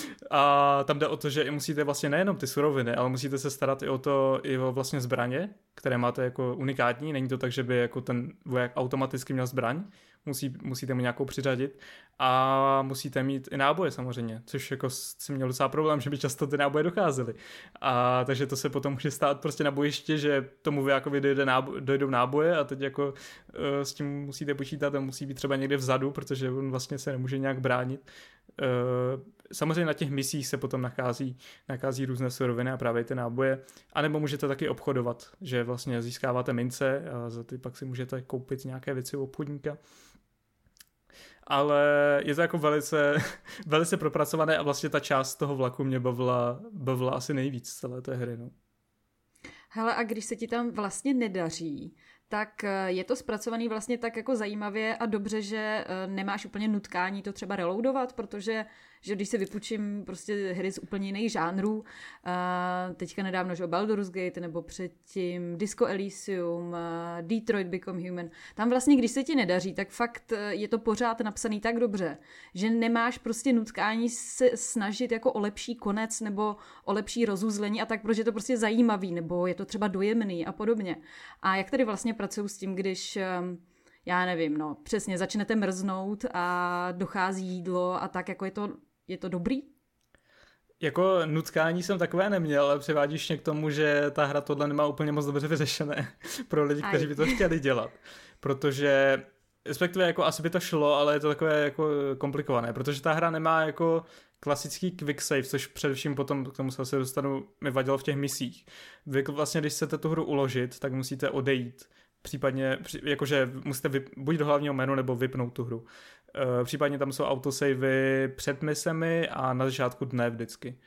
Speaker 2: A tam jde o to, že musíte vlastně nejenom ty suroviny, ale musíte se starat i o to, i o vlastně zbraně, které máte jako unikátní, není to tak, že by jako ten voják automaticky měl zbraň, musí, musíte mu nějakou přiřadit a musíte mít i náboje samozřejmě, což jako si měl docela problém, že by často ty náboje docházely. A takže to se potom může stát prostě na bojišti, že tomu vojákovi dojde nábo- dojdou náboje a teď jako uh, s tím musíte počítat a musí být třeba někde vzadu, protože on vlastně se nemůže nějak bránit. Uh, samozřejmě na těch misích se potom nachází, nachází různé suroviny a právě ty náboje, anebo můžete taky obchodovat, že vlastně získáváte mince a za ty pak si můžete koupit nějaké věci u obchodníka. Ale je to jako velice, velice propracované a vlastně ta část toho vlaku mě bavila, bavila asi nejvíc z celé té hry. No.
Speaker 3: Hele, a když se ti tam vlastně nedaří, tak je to zpracovaný vlastně tak jako zajímavě a dobře, že nemáš úplně nutkání to třeba reloadovat, protože že když se vypučím prostě hry z úplně jiných žánrů, teďka nedávno, že Baldur's Gate nebo předtím Disco Elysium, Detroit Become Human, tam vlastně, když se ti nedaří, tak fakt je to pořád napsaný tak dobře, že nemáš prostě nutkání se snažit jako o lepší konec nebo o lepší rozuzlení a tak, protože je to prostě zajímavý, nebo je to třeba dojemný a podobně. A jak tady vlastně pracuju s tím, když já nevím, no, přesně začnete mrznout a dochází jídlo a tak, jako je to, je to dobrý?
Speaker 2: jako nutkání jsem takové neměl, ale přivádíš mě k tomu, že ta hra tohle nemá úplně moc dobře vyřešené pro lidi, kteří by to chtěli dělat. Protože, respektive jako asi by to šlo, ale je to takové jako komplikované, protože ta hra nemá jako klasický quick save, což především potom, k tomu se asi dostanu, mi vadilo v těch misích. Vy vlastně, když chcete tu hru uložit, tak musíte odejít. Případně, jakože musíte vyp, buď do hlavního menu, nebo vypnout tu hru. E, případně tam jsou autosavey před misemi a na začátku dne vždycky.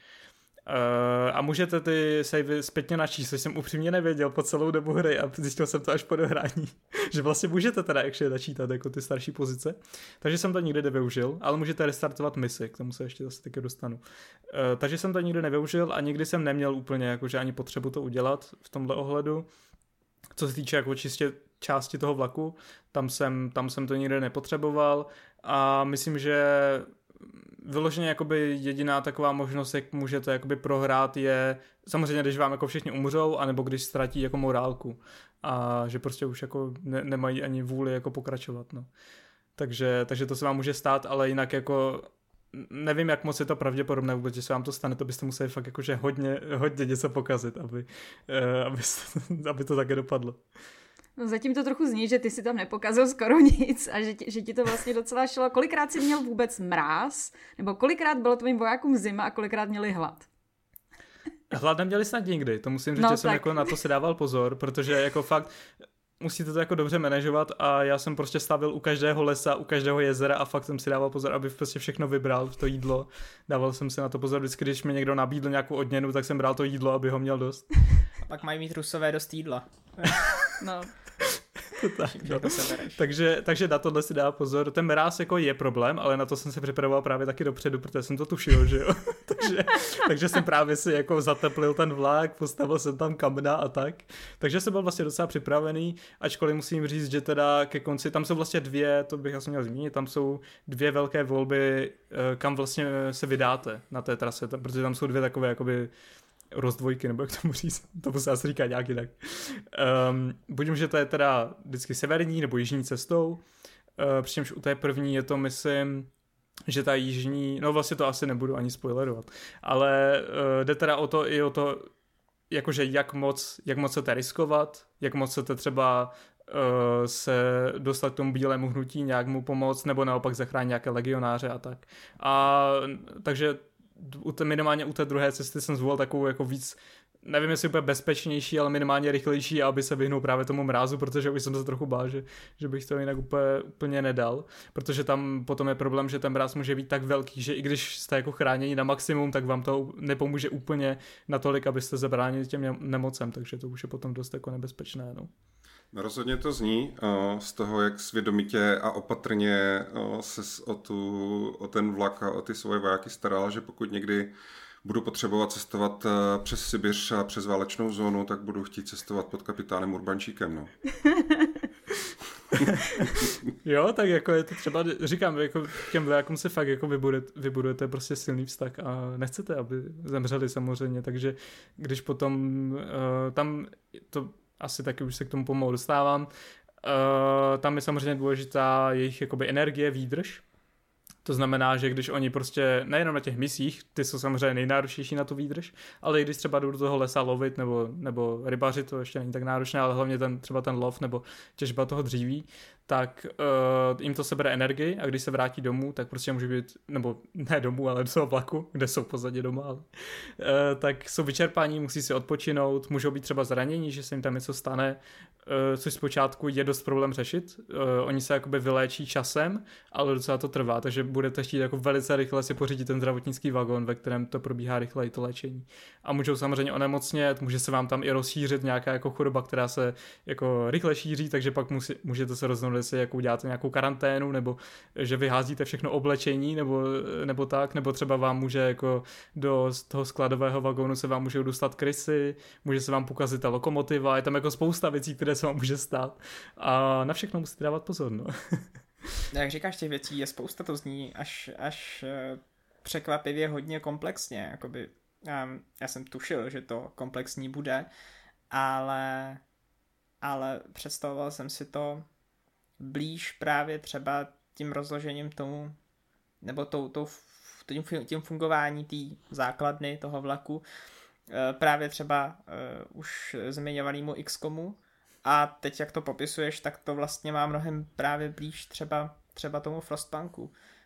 Speaker 2: E, a můžete ty savey zpětně načíst, což jsem upřímně nevěděl po celou dobu hry a zjistil jsem to až po dohrání, že vlastně můžete teda ještě načítat jako ty starší pozice. Takže jsem to nikdy nevyužil, ale můžete restartovat misi, k tomu se ještě zase taky dostanu. E, takže jsem to nikdy nevyužil a nikdy jsem neměl úplně jakože ani potřebu to udělat v tomhle ohledu. Co se týče jako čistě části toho vlaku, tam jsem, tam jsem to nikdy nepotřeboval a myslím, že vyloženě jakoby jediná taková možnost, jak můžete jakoby prohrát, je samozřejmě, když vám jako všichni umřou, anebo když ztratí jako morálku a že prostě už jako ne, nemají ani vůli jako pokračovat, no. Takže, takže to se vám může stát, ale jinak jako nevím, jak moc je to pravděpodobné vůbec, že se vám to stane, to byste museli fakt jakože hodně, hodně něco pokazit, aby, aby, aby to také dopadlo.
Speaker 3: No zatím to trochu zní, že ty si tam nepokazil skoro nic a že ti, že ti to vlastně docela šlo. Kolikrát jsi měl vůbec mráz? Nebo kolikrát bylo tvým vojákům zima a kolikrát měli hlad?
Speaker 2: Hlad neměli snad nikdy, to musím říct, no, že tak. jsem jako na to si dával pozor, protože jako fakt musíte to jako dobře manažovat a já jsem prostě stavil u každého lesa, u každého jezera a fakt jsem si dával pozor, aby prostě všechno vybral, to jídlo. Dával jsem si na to pozor, vždycky, když mi někdo nabídl nějakou odměnu, tak jsem bral to jídlo, aby ho měl dost.
Speaker 4: A pak mají mít Rusové dost jídla.
Speaker 3: No.
Speaker 2: tak, no. takže, takže na tohle si dá pozor. Ten mráz jako je problém, ale na to jsem se připravoval právě taky dopředu, protože jsem to tušil, že jo. takže, takže jsem právě si jako zateplil ten vlak, postavil jsem tam kamna a tak. Takže jsem byl vlastně docela připravený, ačkoliv musím říct, že teda ke konci, tam jsou vlastně dvě, to bych asi měl zmínit, tam jsou dvě velké volby, kam vlastně se vydáte na té trase, protože tam jsou dvě takové jakoby rozdvojky, nebo jak tomu říct, to se asi říká nějak jinak. Um, buď že to je teda vždycky severní nebo jižní cestou, uh, přičemž u té první je to, myslím, že ta jižní, no vlastně to asi nebudu ani spoilerovat, ale uh, jde teda o to i o to, jakože jak moc, jak moc chcete riskovat, jak moc chcete třeba uh, se dostat k tomu bílému hnutí, nějak mu pomoct, nebo naopak zachránit nějaké legionáře a tak. A takže u té, minimálně u té druhé cesty jsem zvolil takovou jako víc, nevím jestli úplně bezpečnější, ale minimálně rychlejší, aby se vyhnul právě tomu mrázu, protože už jsem se trochu bál, že, že bych to jinak úplně, úplně nedal, protože tam potom je problém, že ten mráz může být tak velký, že i když jste jako chráněni na maximum, tak vám to nepomůže úplně natolik, abyste zabránili těm nemocem, takže to už je potom dost jako nebezpečné, no.
Speaker 1: No rozhodně to zní o, z toho, jak svědomitě a opatrně o, se o, tu, o ten vlak a o ty svoje vojáky staral, že pokud někdy budu potřebovat cestovat přes Sibiř a přes válečnou zónu, tak budu chtít cestovat pod kapitánem Urbančíkem, no.
Speaker 2: Jo, tak jako je to třeba, říkám, jako těm vojákům se fakt jako vybudujete, vybudujete prostě silný vztah a nechcete, aby zemřeli samozřejmě, takže když potom uh, tam to asi taky už se k tomu pomalu dostávám. Uh, tam je samozřejmě důležitá jejich jakoby energie, výdrž. To znamená, že když oni prostě, nejenom na těch misích, ty jsou samozřejmě nejnáročnější na tu výdrž, ale i když třeba jdou do toho lesa lovit nebo, nebo rybařit, to ještě není tak náročné, ale hlavně ten, třeba ten lov nebo těžba toho dříví, tak uh, jim to sebere energii a když se vrátí domů, tak prostě může být, nebo ne domů, ale do toho vlaku, kde jsou pozadě doma, ale, uh, tak jsou vyčerpaní, musí si odpočinout, můžou být třeba zranění, že se jim tam něco stane, uh, což zpočátku je dost problém řešit. Uh, oni se jakoby vyléčí časem, ale docela to trvá, takže budete chtít jako velice rychle si pořídit ten zdravotnický vagon, ve kterém to probíhá rychleji to léčení. A můžou samozřejmě onemocnět, může se vám tam i rozšířit nějaká jako choroba, která se jako rychle šíří, takže pak musí, můžete se rozhodnout, jestli jako uděláte nějakou karanténu, nebo že vyházíte všechno oblečení, nebo, nebo tak, nebo třeba vám může jako do toho skladového vagónu se vám můžou dostat krysy, může se vám pokazit ta lokomotiva, je tam jako spousta věcí, které se vám může stát a na všechno musíte dávat pozor, no.
Speaker 4: Jak říkáš, těch věcí je spousta, to zní až, až překvapivě hodně komplexně, jakoby, um, já jsem tušil, že to komplexní bude, ale, ale představoval jsem si to blíž právě třeba tím rozložením tomu, nebo tou, tou, tím, tím fungování té základny toho vlaku, právě třeba uh, už zmiňovanému iks komu. A teď, jak to popisuješ, tak to vlastně má mnohem právě blíž třeba, třeba tomu Frostpunku.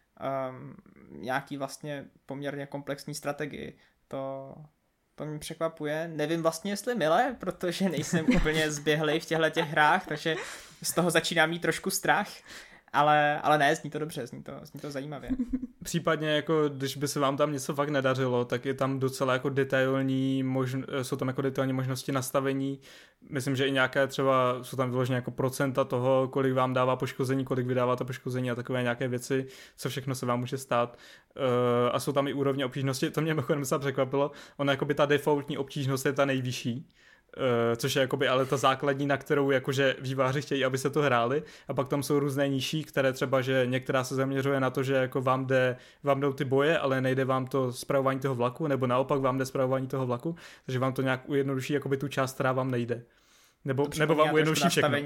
Speaker 4: Um, nějaký vlastně poměrně komplexní strategii. To, to mě překvapuje. Nevím vlastně, jestli mile, protože nejsem úplně zběhlej v těchto těch hrách, takže z toho začíná mít trošku strach. Ale, ale ne, zní to dobře, zní to, zní to zajímavě.
Speaker 2: Případně, jako, když by se vám tam něco fakt nedařilo, tak je tam docela jako detailní, možn- jsou tam jako detailní možnosti nastavení. Myslím, že i nějaké třeba, jsou tam vyložené jako procenta toho, kolik vám dává poškození, kolik vydává to poškození a takové nějaké věci, co všechno se vám může stát. Uh, a jsou tam i úrovně obtížnosti, to mě mimochodem docela překvapilo, ona jakoby ta defaultní obtížnost je ta nejvyšší. Uh, což je jakoby ale ta základní, na kterou jakože vývojáři chtějí, aby se to hráli, a pak tam jsou různé nižší, které třeba, že některá se zaměřuje na to, že jako vám jde, vám jdou ty boje, ale nejde vám to spravování toho vlaku, nebo naopak vám jde spravování toho vlaku, takže vám to nějak ujednoduší jakoby tu část, která vám nejde. Nebo, nebo vám ujednoduší všechno.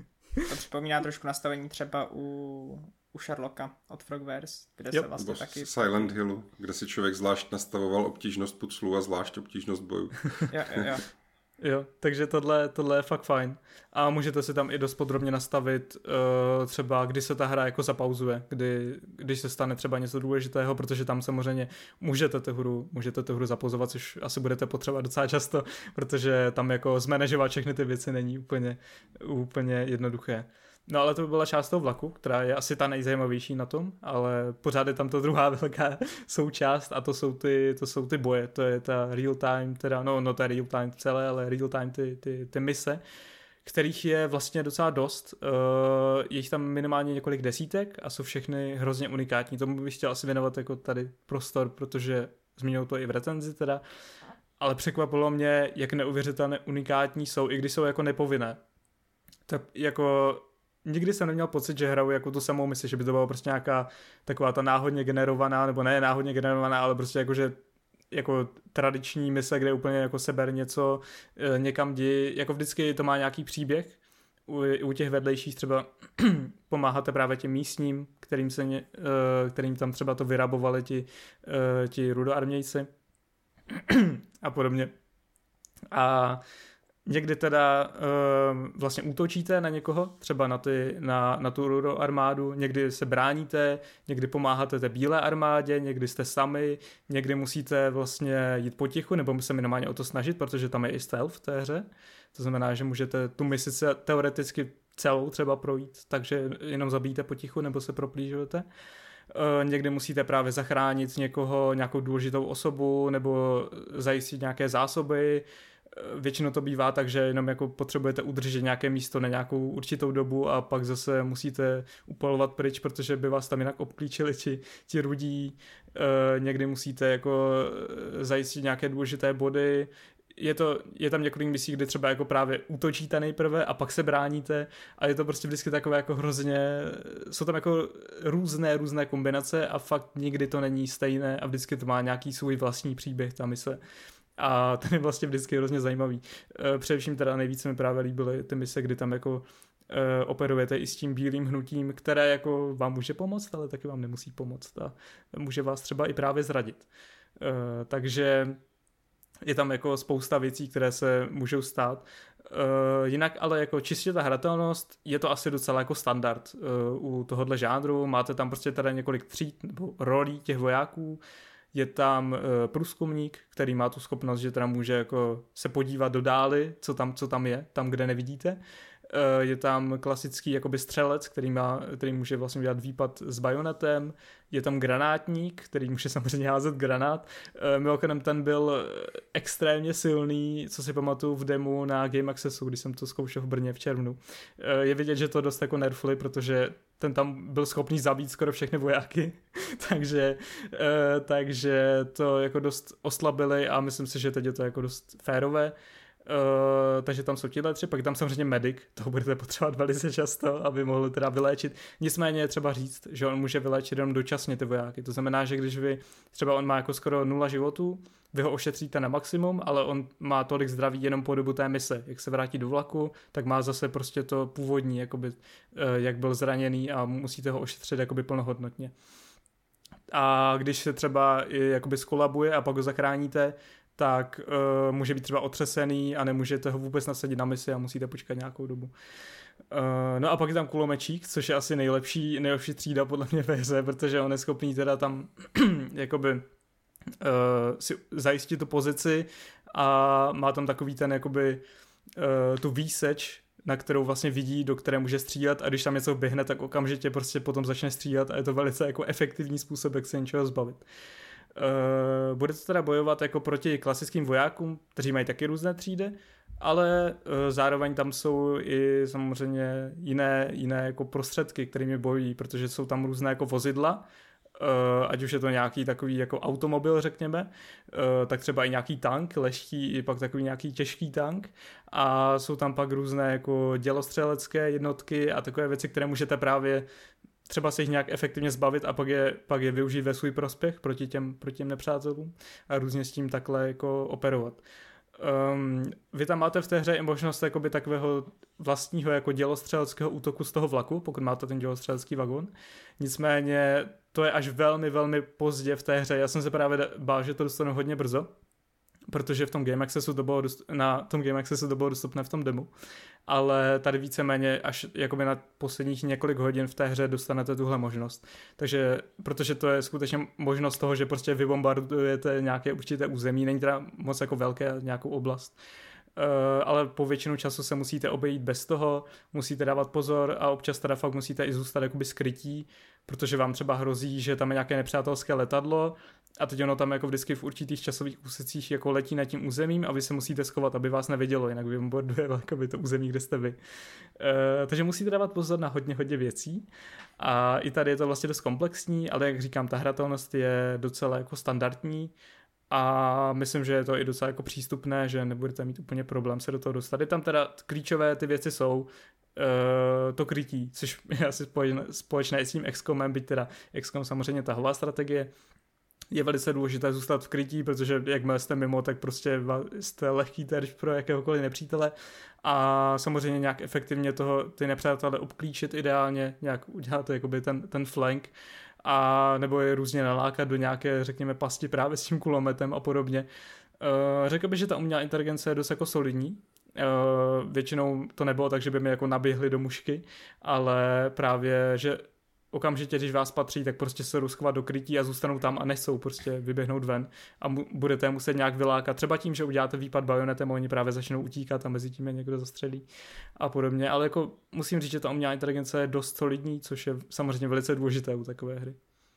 Speaker 4: To připomíná trošku nastavení třeba u, u Sherlocka od Frogwares, kde
Speaker 2: jo.
Speaker 4: se vlastně
Speaker 1: Nebo
Speaker 4: taky...
Speaker 1: Silent Hillu, kde si člověk zvlášť nastavoval obtížnost puclů a zvlášť obtížnost bojů.
Speaker 4: jo, jo, jo.
Speaker 2: Jo, takže tohle, tohle je fakt fajn. A můžete si tam i dost podrobně nastavit uh, třeba, kdy se ta hra jako zapauzuje, kdy, když se stane třeba něco důležitého, protože tam samozřejmě můžete tu hru, můžete tu hru zapauzovat, což asi budete potřebovat docela často, protože tam jako zmanéžovat všechny ty věci není úplně, úplně jednoduché. No ale to by byla část toho vlaku, která je asi ta nejzajímavější na tom, ale pořád je tam to druhá velká součást a to jsou ty, to jsou ty boje, to je ta real time, teda, no, no to je real time celé, ale real time ty, ty, ty mise, kterých je vlastně docela dost, uh, je jich tam minimálně několik desítek a jsou všechny hrozně unikátní, tomu bych chtěl asi věnovat jako tady prostor, protože zmínil to i v recenzi teda, ale překvapilo mě, jak neuvěřitelně unikátní jsou, i když jsou jako nepovinné. Tak jako nikdy jsem neměl pocit, že hraju jako tu samou misi, že by to byla prostě nějaká taková ta náhodně generovaná, nebo ne náhodně generovaná, ale prostě jakože jako tradiční mise, kde úplně jako seber něco e, někam jdi, jako vždycky to má nějaký příběh. U, u těch vedlejších třeba pomáháte právě těm místním, kterým, se ně, e, kterým tam třeba to vyrabovali ti, e, ti rudoarmějci a podobně. A někdy teda uh, vlastně útočíte na někoho, třeba na, ty, na, na tu rudo armádu, někdy se bráníte, někdy pomáháte té bílé armádě, někdy jste sami, někdy musíte vlastně jít potichu, nebo se minimálně o to snažit, protože tam je i stealth v té hře. To znamená, že můžete tu misi se teoreticky celou třeba projít, takže jenom zabijíte potichu nebo se proplížujete. Uh, někdy musíte právě zachránit někoho, nějakou důležitou osobu nebo zajistit nějaké zásoby. Většinou to bývá tak, že jenom jako potřebujete udržet nějaké místo na nějakou určitou dobu a pak zase musíte upalovat pryč, protože by vás tam jinak obklíčili ti, ti rudí. E, někdy musíte jako zajistit nějaké důležité body. Je, to, je tam několik misí, kdy třeba jako právě útočíte nejprve a pak se bráníte a je to prostě vždycky takové jako hrozně, jsou tam jako různé, různé kombinace a fakt nikdy to není stejné a vždycky to má nějaký svůj vlastní příběh ta mise. A ten je vlastně vždycky hrozně zajímavý. E, především teda nejvíce mi právě líbily ty mise, kdy tam jako e, operujete i s tím bílým hnutím, které jako vám může pomoct, ale taky vám nemusí pomoct a může vás třeba i právě zradit. E, takže je tam jako spousta věcí, které se můžou stát. E, jinak ale jako čistě ta hratelnost je to asi docela jako standard e, u tohohle žánru. Máte tam prostě teda několik tříd nebo rolí těch vojáků. Je tam e, průzkumník, který má tu schopnost, že teda může jako se podívat do dály, co tam, co tam je, tam, kde nevidíte. E, je tam klasický jakoby střelec, který, má, který může vlastně udělat výpad s bajonetem. Je tam granátník, který může samozřejmě házet granát. E, mimochodem ten byl extrémně silný, co si pamatuju v demo na Game Accessu, když jsem to zkoušel v Brně v červnu. E, je vidět, že to dost jako nerfli, protože ten tam byl schopný zabít skoro všechny vojáky, takže, e, takže to jako dost oslabili a myslím si, že teď je to jako dost férové. Uh, takže tam jsou tihle tři, pak tam samozřejmě medic, toho budete potřebovat velice často, aby mohl teda vyléčit. Nicméně je třeba říct, že on může vyléčit jenom dočasně ty vojáky. To znamená, že když vy, třeba on má jako skoro nula životů, vy ho ošetříte na maximum, ale on má tolik zdraví jenom po dobu té mise. Jak se vrátí do vlaku, tak má zase prostě to původní, jakoby, uh, jak byl zraněný a musíte ho ošetřit jakoby plnohodnotně. a když se třeba i jakoby skolabuje a pak ho zachráníte, tak uh, může být třeba otřesený a nemůžete ho vůbec nasadit na misi a musíte počkat nějakou dobu. Uh, no a pak je tam kulomečík, což je asi nejlepší, nejlepší třída podle mě ve hře, protože on je schopný teda tam jakoby uh, si zajistit tu pozici a má tam takový ten jakoby uh, tu výseč, na kterou vlastně vidí, do které může střílet a když tam něco běhne, tak okamžitě prostě potom začne střílet a je to velice jako efektivní způsob, jak se něčeho zbavit. Uh, bude to teda bojovat jako proti klasickým vojákům, kteří mají taky různé třídy, ale uh, zároveň tam jsou i samozřejmě jiné, jiné jako prostředky, kterými bojují, protože jsou tam různé jako vozidla, uh, ať už je to nějaký takový jako automobil, řekněme, uh, tak třeba i nějaký tank, lehký, i pak takový nějaký těžký tank a jsou tam pak různé jako dělostřelecké jednotky a takové věci, které můžete právě třeba se jich nějak efektivně zbavit a pak je, pak je využít ve svůj prospěch proti těm, proti těm nepřátelům a různě s tím takhle jako operovat. Um, vy tam máte v té hře i možnost jakoby takového vlastního jako dělostřeleckého útoku z toho vlaku, pokud máte ten dělostřelecký vagon. Nicméně to je až velmi, velmi pozdě v té hře. Já jsem se právě bál, že to dostanu hodně brzo, protože v tom Game Accessu to bylo dost, na tom Game Accessu to bylo dostupné v tom demo. Ale tady víceméně až jakoby na posledních několik hodin v té hře dostanete tuhle možnost. Takže, protože to je skutečně možnost toho, že prostě vybombardujete nějaké určité území, není teda moc jako velké, nějakou oblast. Uh, ale po většinu času se musíte obejít bez toho, musíte dávat pozor a občas teda fakt musíte i zůstat jakoby skrytí, protože vám třeba hrozí, že tam je nějaké nepřátelské letadlo a teď ono tam jako vždycky v určitých časových úsecích jako letí nad tím územím a vy se musíte schovat, aby vás nevidělo, jinak vybombarduje jakoby to území, kde jste vy. Uh, takže musíte dávat pozor na hodně, hodně věcí a i tady je to vlastně dost komplexní, ale jak říkám, ta hratelnost je docela jako standardní a myslím, že je to i docela jako přístupné, že nebudete mít úplně problém se do toho dostat. I tam teda klíčové ty věci jsou uh, to krytí, což je asi společné s tím X COMem, byť teda X COM samozřejmě tahová strategie. Je velice důležité zůstat v krytí, protože jakmile jste mimo, tak prostě jste lehký terč pro jakéhokoliv nepřítele a samozřejmě nějak efektivně toho ty nepřátelé obklíčit ideálně, nějak udělat jakoby ten, ten flank a nebo je různě nalákat do nějaké, řekněme, pasti právě s tím kulometem a podobně. Uh, řekl bych, že ta umělá inteligence je dost jako solidní. Uh, většinou to nebylo tak, že by mi jako naběhli do mušky, ale právě, že okamžitě, když vás patří, tak prostě se ruskovat do krytí a zůstanou tam a nesou prostě vyběhnout ven a mu, budete muset nějak vylákat. Třeba tím, že uděláte výpad bajonetem a oni právě začnou utíkat a mezi tím je někdo zastřelí a podobně. Ale jako musím říct, že ta umělá inteligence je dost solidní, což je samozřejmě velice důležité u takové hry.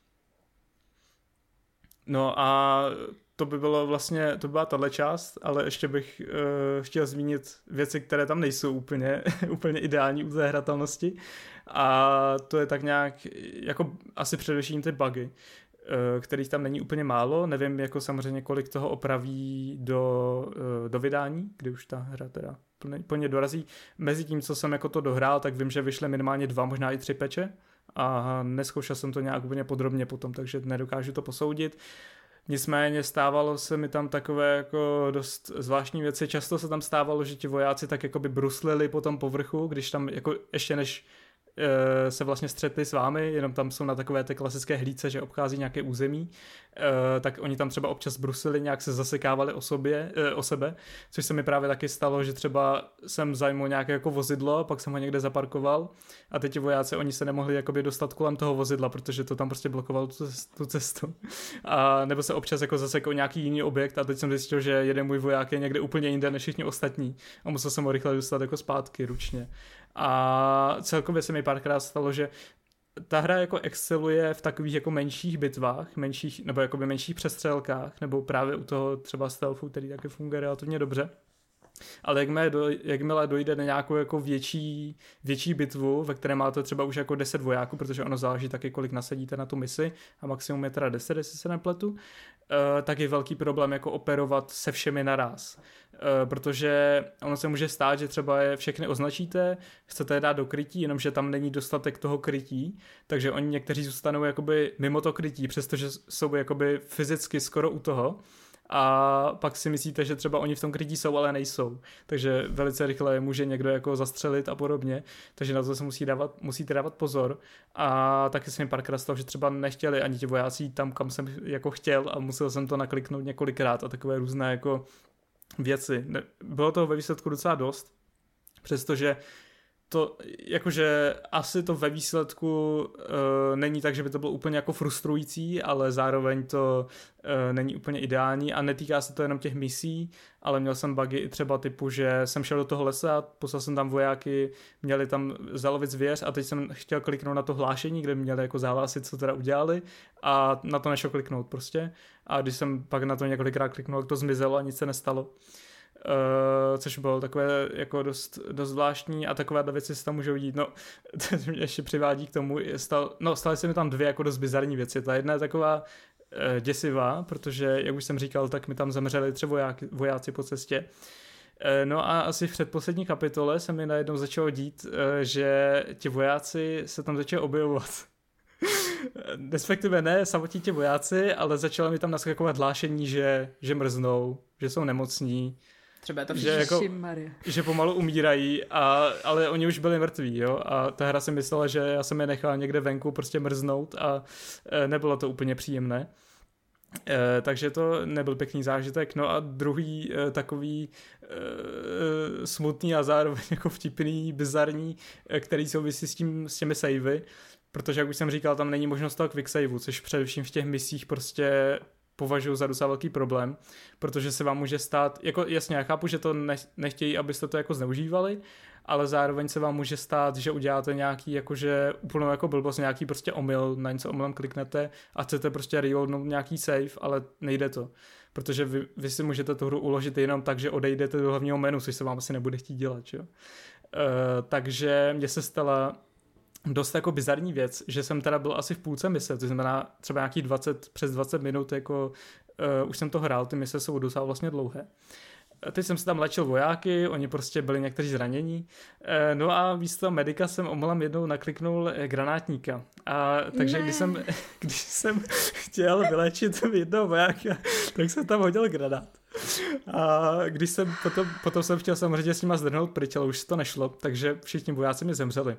Speaker 2: No a to by bylo vlastně, to byla tahle část, ale ještě bych uh, chtěl zmínit věci, které tam nejsou úplně, úplně ideální u té hratelnosti a to je tak nějak, jako asi především ty bugy, uh, kterých tam není úplně málo, nevím jako samozřejmě kolik toho opraví do, uh, do vydání, kdy už ta hra teda plně dorazí. Mezi tím, co jsem jako to dohrál, tak vím, že vyšly minimálně dva, možná i tři peče a neskoušel jsem to nějak úplně podrobně potom, takže nedokážu to posoudit. Nicméně stávalo se mi tam takové jako dost zvláštní věci. Často se tam stávalo, že ti vojáci tak jako by bruslili po tom povrchu, když tam jako ještě než e, se vlastně střetli s vámi, jenom tam jsou na takové té klasické hlídce, že obchází nějaké území, e, tak oni tam třeba občas bruslili, nějak se zasekávali o, sobě, e, o sebe, což se mi právě taky stalo, že třeba jsem zajmul nějaké jako vozidlo, pak jsem ho někde zaparkoval a teď ti vojáci, oni se nemohli jakoby dostat kolem toho vozidla, protože to tam prostě blokovalo tu cestu. A nebo se občas jako zasekl nějaký jiný objekt a teď jsem zjistil, že jeden můj voják je někde úplně jinde než všichni ostatní a musel jsem ho rychle dostat jako zpátky ručně. A celkově se mi párkrát stalo, že ta hra jako exceluje v takových jako menších bitvách, menších, nebo jakoby menších přestřelkách, nebo právě u toho třeba stealthu, který taky funguje relativně dobře. Ale jakmile, do, jakmile dojde na nějakou jako větší, větší bitvu, ve které máte třeba už jako deset vojáků, protože ono záleží taky, kolik nasadíte na tu misi, a maximum je teda deset, jestli se nepletu, uh, tak je velký problém jako operovat se všemi naraz. Uh, protože ono se může stát, že třeba je všechny označíte, chcete je dát do krytí, jenomže tam není dostatek toho krytí, takže oni někteří zůstanou jakoby mimo to krytí, přestože jsou jakoby fyzicky skoro u toho. a pak si myslíte, že třeba oni v tom krytí jsou, ale nejsou. Takže velice rychle může někdo jako zastřelit a podobně, takže na to se musí dávat, musíte dávat pozor. A taky se mi párkrát stalo, že třeba nechtěli ani ti vojáci tam, kam jsem jako chtěl a musel jsem to nakliknout několikrát a takové různé jako věci. Bylo toho ve výsledku docela dost, přestože to, jakože asi to ve výsledku uh, není tak, že by to bylo úplně jako frustrující, ale zároveň to uh, není úplně ideální a netýká se to jenom těch misí, ale měl jsem bugy i třeba typu, že jsem šel do toho lesa, poslal jsem tam vojáky, měli tam zalovit zvěř a teď jsem chtěl kliknout na to hlášení, kde měli jako záhlasit, co teda udělali a na to nešel kliknout prostě a když jsem pak na to několikrát kliknul, tak to zmizelo a nic se nestalo. Uh, což bylo takové jako dost, dost zvláštní a takové věci se tam můžou dít. No, to mě ještě přivádí k tomu, stal, no, staly se mi tam dvě jako dost bizarní věci. Ta jedna je taková uh, děsivá, protože, jak už jsem říkal, tak mi tam zemřeli tři vojáky, vojáci po cestě. Uh, no a asi v předposlední kapitole se mi najednou začalo dít, uh, že ti vojáci se tam začali objevovat. Respektive ne samotní ti vojáci, ale začalo mi tam naskakovat hlášení, že, že mrznou, že jsou nemocní.
Speaker 4: Třeba to
Speaker 2: že, jako, že pomalu umírají, a, ale oni už byli mrtví, jo, a ta hra si myslela, že já jsem je nechal někde venku prostě mrznout a e, nebylo to úplně příjemné. E, takže to nebyl pěkný zážitek. No a druhý e, takový e, smutný a zároveň jako vtipný, bizarní, e, který souvisí s, tím, s těmi savey, protože jak už jsem říkal, tam není možnost toho quick saveu, což především v těch misích prostě považuji za docela velký problém, protože se vám může stát, jako jasně, já chápu, že to nechtějí, abyste to jako zneužívali, ale zároveň se vám může stát, že uděláte nějaký jakože úplnou jako blbost, nějaký prostě omyl, na něco omylem kliknete a chcete prostě reloadnout nějaký save, ale nejde to, protože vy, vy si můžete tu hru uložit jenom tak, že odejdete do hlavního menu, což se vám asi nebude chtít dělat, jo. Uh, takže mně se stala dost jako bizarní věc, že jsem teda byl asi v půlce mise, to znamená třeba nějaký dvacet, přes dvacet minut, jako uh, už jsem to hrál, ty mise jsou docela vlastně dlouhé. Teď jsem si tam léčil vojáky, oni prostě byli někteří zranění, uh, no a místo medika jsem omylem jednou nakliknul granátníka. A takže ne. když jsem, když jsem chtěl vyléčit jednoho vojáka, tak jsem tam hodil granát. A když jsem potom, potom jsem chtěl samozřejmě s nima zdrhnout pryč, ale už to nešlo, takže všichni vojáci mi zemřeli.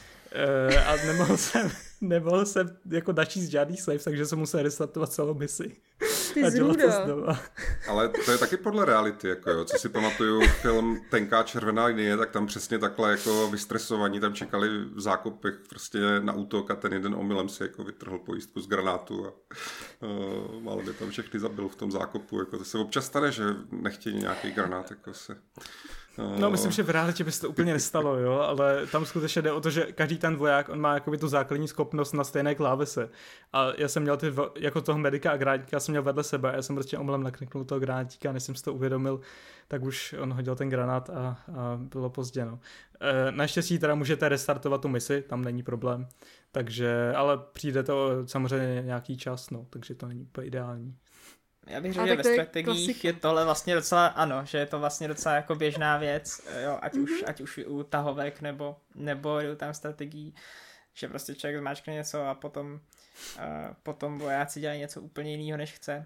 Speaker 2: Uh, a nemohl jsem, nemohl jsem jako načíst žádný save, takže jsem musel restartovat celou misi.
Speaker 3: Ty a dělat to znova.
Speaker 1: Ale to je taky podle reality, jako jo. Co si pamatuju, film Tenká červená linie, tak tam přesně takhle jako vystresovaní, tam čekali v zákopech prostě na útok a ten jeden omylem si jako vytrhl pojistku z granátu a uh, málo by tam všechny zabil v tom zákopu. Jako to se občas stane, že nechtějí nějaký granát, jako se...
Speaker 2: No, myslím, že v realitě by se to úplně nestalo, jo, ale tam skutečně jde o to, že každý ten voják, on má jakoby tu základní schopnost na stejné klávese. A já jsem měl ty, jako toho medika a gráníka jsem měl vedle sebe a já jsem prostě omylem nakliknul toho granátíka a než jsem si to uvědomil, tak už on hodil ten granát a, a bylo pozdě, no. E, naštěstí teda můžete restartovat tu misi, tam není problém, takže, ale přijde to samozřejmě nějaký čas, no, takže to není úplně ideální.
Speaker 4: Já bych řekl, že ve strategiích je tohle vlastně docela, ano, že je to vlastně docela jako běžná věc, jo, ať, mm-hmm. už, ať už u tahovek nebo, nebo u tam strategií, že prostě člověk zmáčkne něco a potom, uh, potom vojáci dělají něco úplně jiného, než chce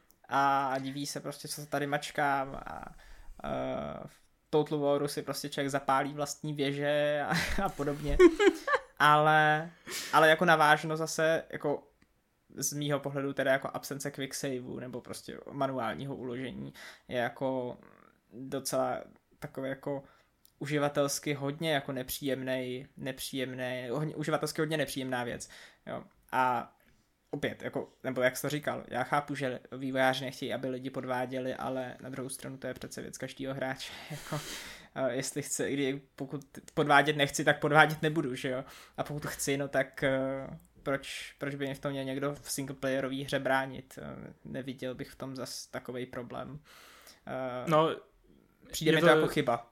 Speaker 4: a diví se prostě, co se tady mačkám a uh, v Total Waru si prostě člověk zapálí vlastní věže a, a podobně, ale, ale jako navážno zase, jako z mýho pohledu teda jako absence quick saveu nebo prostě manuálního uložení je jako docela takové jako uživatelsky hodně jako nepříjemnej, nepříjemné, hodně, uživatelsky hodně nepříjemná věc. Jo. A opět, jako, nebo jak jsi to říkal, já chápu, že vývojáři nechtějí, aby lidi podváděli, ale na druhou stranu to je přece věc každého hráče. Jako, jestli chce, kdy, pokud podvádět nechci, tak podvádět nebudu, že jo. A pokud chci, no tak proč, proč by mě v tom měl někdo v singleplayerové hře bránit? Neviděl bych v tom zas takovej problém.
Speaker 2: No,
Speaker 4: přijde mi to, to jako chyba.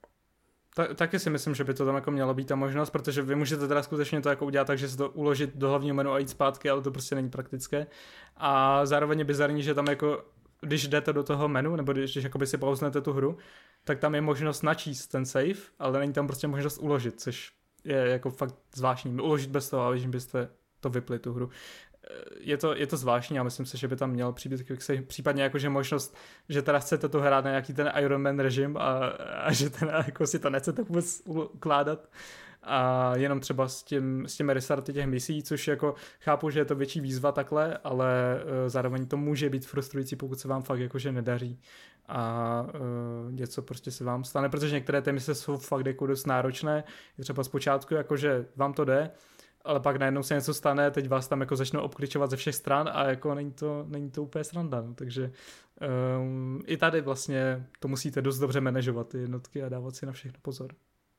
Speaker 2: Ta, taky si myslím, že by to tam jako mělo být ta možnost, protože vy můžete teda skutečně to jako udělat tak, že se to uložit do hlavního menu a jít zpátky, ale to prostě není praktické. A zároveň je bizarní, že tam jako, když jdete do toho menu, nebo když, když jakoby si pauznete tu hru, tak tam je možnost načíst ten save, ale není tam prostě možnost uložit, což je jako fakt zvláštní. Uložit bez toho, ale když byste to vypli tu hru. je to, je to zvláštní a myslím si, že by tam měl přijít případně jakože možnost, že teda chcete to hrát na nějaký ten Iron Man režim a, a že teda jako si to nechcete vůbec ukládat a jenom třeba s, tím, s těmi restarty těch misí, což jako chápu, že je to větší výzva takhle, ale uh, zároveň to může být frustrující, pokud se vám fakt jakože nedaří a uh, něco prostě se vám stane, protože některé ty mise jsou fakt jako dost náročné, je třeba zpočátku jakože vám to jde, ale pak najednou se něco stane, teď vás tam jako začnou obkličovat ze všech stran a jako není to, není to úplně sranda, no. Takže um, i tady vlastně to musíte dost dobře manažovat ty jednotky a dávat si na všechno pozor.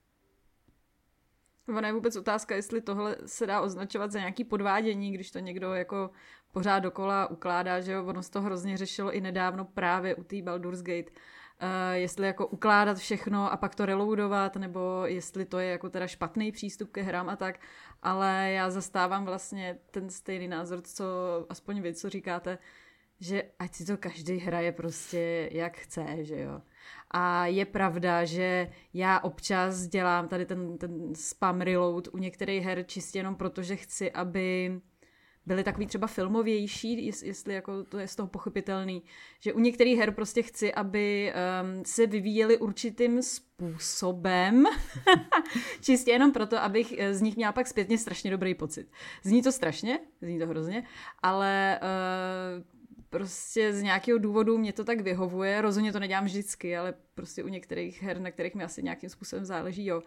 Speaker 3: Ono je vůbec otázka, jestli tohle se dá označovat za nějaký podvádění, když to někdo jako pořád dokola ukládá, že jo, ono se to hrozně řešilo i nedávno právě u té Baldur's Gate, uh, jestli jako ukládat všechno a pak to reloadovat, nebo jestli to je jako teda špatný přístup ke hrám a tak, ale já zastávám vlastně ten stejný názor, co aspoň vy, co říkáte, že ať si to každý hraje prostě jak chce, že jo. A je pravda, že já občas dělám tady ten, ten spam reload u některých her čistě jenom proto, že chci, aby byly takový třeba filmovější, jestli jako to je z toho pochopitelný, že u některých her prostě chci, aby um, se vyvíjely určitým způsobem, čistě jenom proto, abych z nich měla pak zpětně strašně dobrý pocit. Zní to strašně, zní to hrozně, ale uh, prostě z nějakého důvodu mě to tak vyhovuje, rozhodně to nedělám vždycky, ale prostě u některých her, na kterých mi asi nějakým způsobem záleží, jo.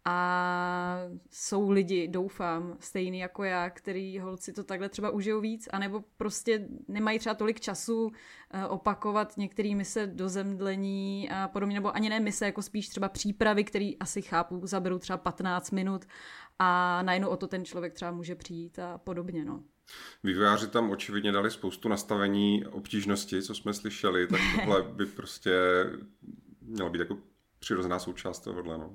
Speaker 3: A jsou lidi, doufám, stejný jako já, který holci to takhle třeba užijou víc, anebo prostě nemají třeba tolik času opakovat některé mise do zemdlení a podobně, nebo ani ne mise, jako spíš třeba přípravy, které asi chápu, zaberou třeba patnáct minut a najednou o to ten člověk třeba může přijít a podobně, no.
Speaker 1: Vývojáři tam očividně dali spoustu nastavení obtížnosti, co jsme slyšeli, tak tohle by prostě mělo být jako přirozená součást tohohle. No.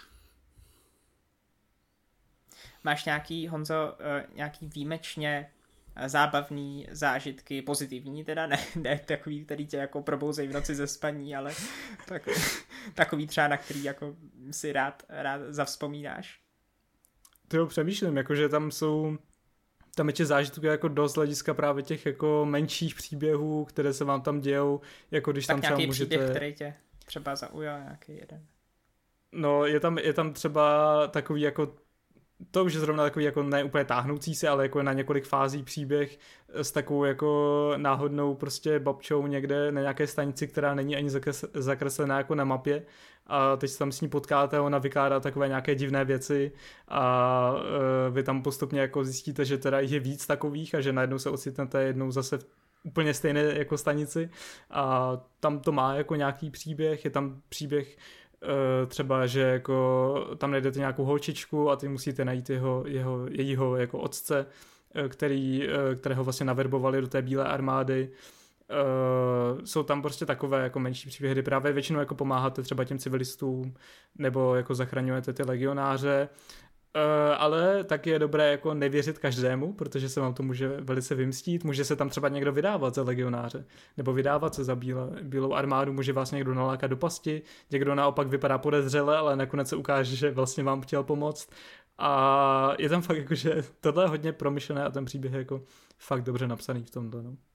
Speaker 4: Máš nějaký, Honzo, nějaký výjimečně zábavný zážitky, pozitivní teda, ne, ne takový, který tě jako probouzejí v noci ze spaní, ale tak, takový třeba, na který jako si rád, rád zavzpomínáš?
Speaker 2: To jo, přemýšlím, jakože tam jsou tam je zážitky jako dost hlediska právě těch jako menších příběhů, které se vám tam dějou, jako když
Speaker 4: tak
Speaker 2: tam třeba můžete... Tak
Speaker 4: nějaký příběh, který tě třeba zaujal, nějaký jeden.
Speaker 2: No, je tam, je tam třeba takový jako, to už je zrovna takový jako ne úplně táhnoucí se, ale jako na několik fází příběh s takovou jako náhodnou prostě babčou někde na nějaké stanici, která není ani zakres, zakreslená jako na mapě a teď se tam s ní potkáte a ona vykládá takové nějaké divné věci a uh, vy tam postupně jako zjistíte, že teda je víc takových a že najednou se ocitnete jednou zase v úplně stejné jako stanici a tam to má jako nějaký příběh, je tam příběh třeba, že jako tam najdete nějakou holčičku a ty musíte najít jeho, jeho, jejího jako otce, který, kterého vlastně naverbovali do té bílé armády. Jsou tam prostě takové jako menší příběhy, kdy právě většinou jako pomáháte třeba těm civilistům nebo jako zachraňujete ty legionáře. Uh, ale taky je dobré jako nevěřit každému, protože se vám to může velice vymstít. Může se tam třeba někdo vydávat za legionáře, nebo vydávat se za bíle, bílou armádu, může vás někdo nalákat do pasti, někdo naopak vypadá podezřele, ale nakonec se ukáže, že vlastně vám chtěl pomoct. A je tam fakt jako, že tohle je hodně promyšlené a ten příběh je jako fakt dobře napsaný v tomhle. No.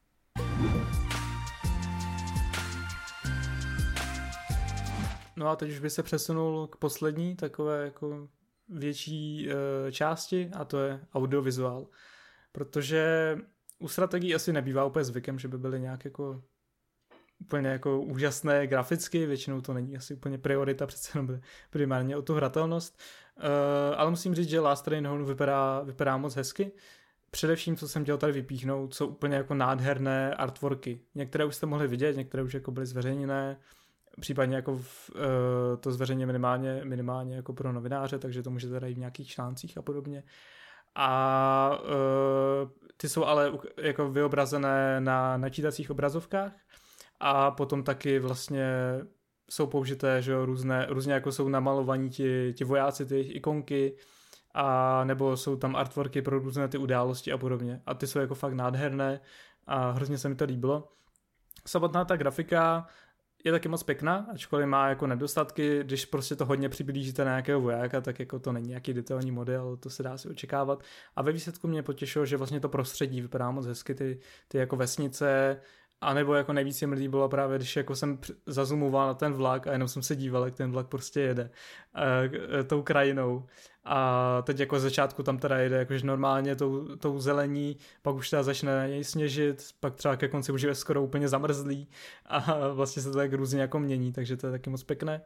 Speaker 2: No a teď už by se přesunul k poslední takové jako větší e, části a to je audiovizuál. Protože u strategií asi nebývá úplně zvykem, že by byly nějak jako úplně jako úžasné graficky, většinou to není asi úplně priorita, přece jenom primárně o tu hratelnost. E, ale musím říct, že Last Train Home vypadá, vypadá moc hezky. Především, co jsem chtěl tady vypíchnout, jsou úplně jako nádherné artworky. Některé už jste mohli vidět, některé už jako byly zveřejněné, případně jako v, uh, to zveřejně minimálně, minimálně jako pro novináře, takže to můžete dát v nějakých článcích a podobně. A uh, ty jsou ale jako vyobrazené na načítacích obrazovkách a potom taky vlastně jsou použité, že jo, různé, různě jako jsou namalovaní ti, ti vojáci, ty jejich ikonky, a nebo jsou tam artworky pro různé ty události a podobně. A ty jsou jako fakt nádherné a hrozně se mi to líbilo. Samotná ta grafika je taky moc pěkná, ačkoliv má jako nedostatky, když prostě to hodně přiblížíte na nějakého vojáka, tak jako to není nějaký detailní model, to se dá si očekávat. A ve výsledku mě potěšilo, že vlastně to prostředí vypadá moc hezky, ty, ty jako vesnice, a nebo jako nejvíc mi líbilo právě, když jako jsem zazumoval na ten vlak a jenom jsem se díval, jak ten vlak prostě jede e, tou krajinou. A teď jako z začátku tam teda jede jakože normálně tou, tou zelení, pak už teda začne na něj sněžit, pak třeba ke konci už je skoro úplně zamrzlý a vlastně se to tak různě jako mění, takže to je taky moc pěkné.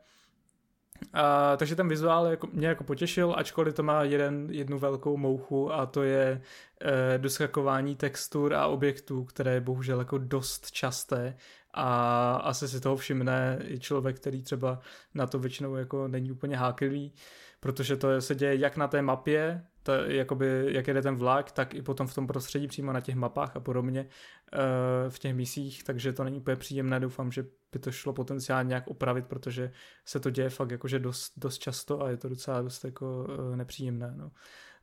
Speaker 2: A, takže ten vizuál jako, mě jako potěšil, ačkoliv to má jeden, jednu velkou mouchu a to je e, doskakování textur a objektů, které je bohužel jako dost časté a asi si toho všimne i člověk, který třeba na to většinou jako není úplně háklivý, protože to se děje jak na té mapě, to, jakoby, jak jede ten vlak, tak i potom v tom prostředí přímo na těch mapách a podobně e, v těch misích, takže to není úplně příjemné, doufám, že by to šlo potenciálně nějak opravit, protože se to děje fakt jakože dost, dost často a je to docela dost jako e, nepříjemné. No.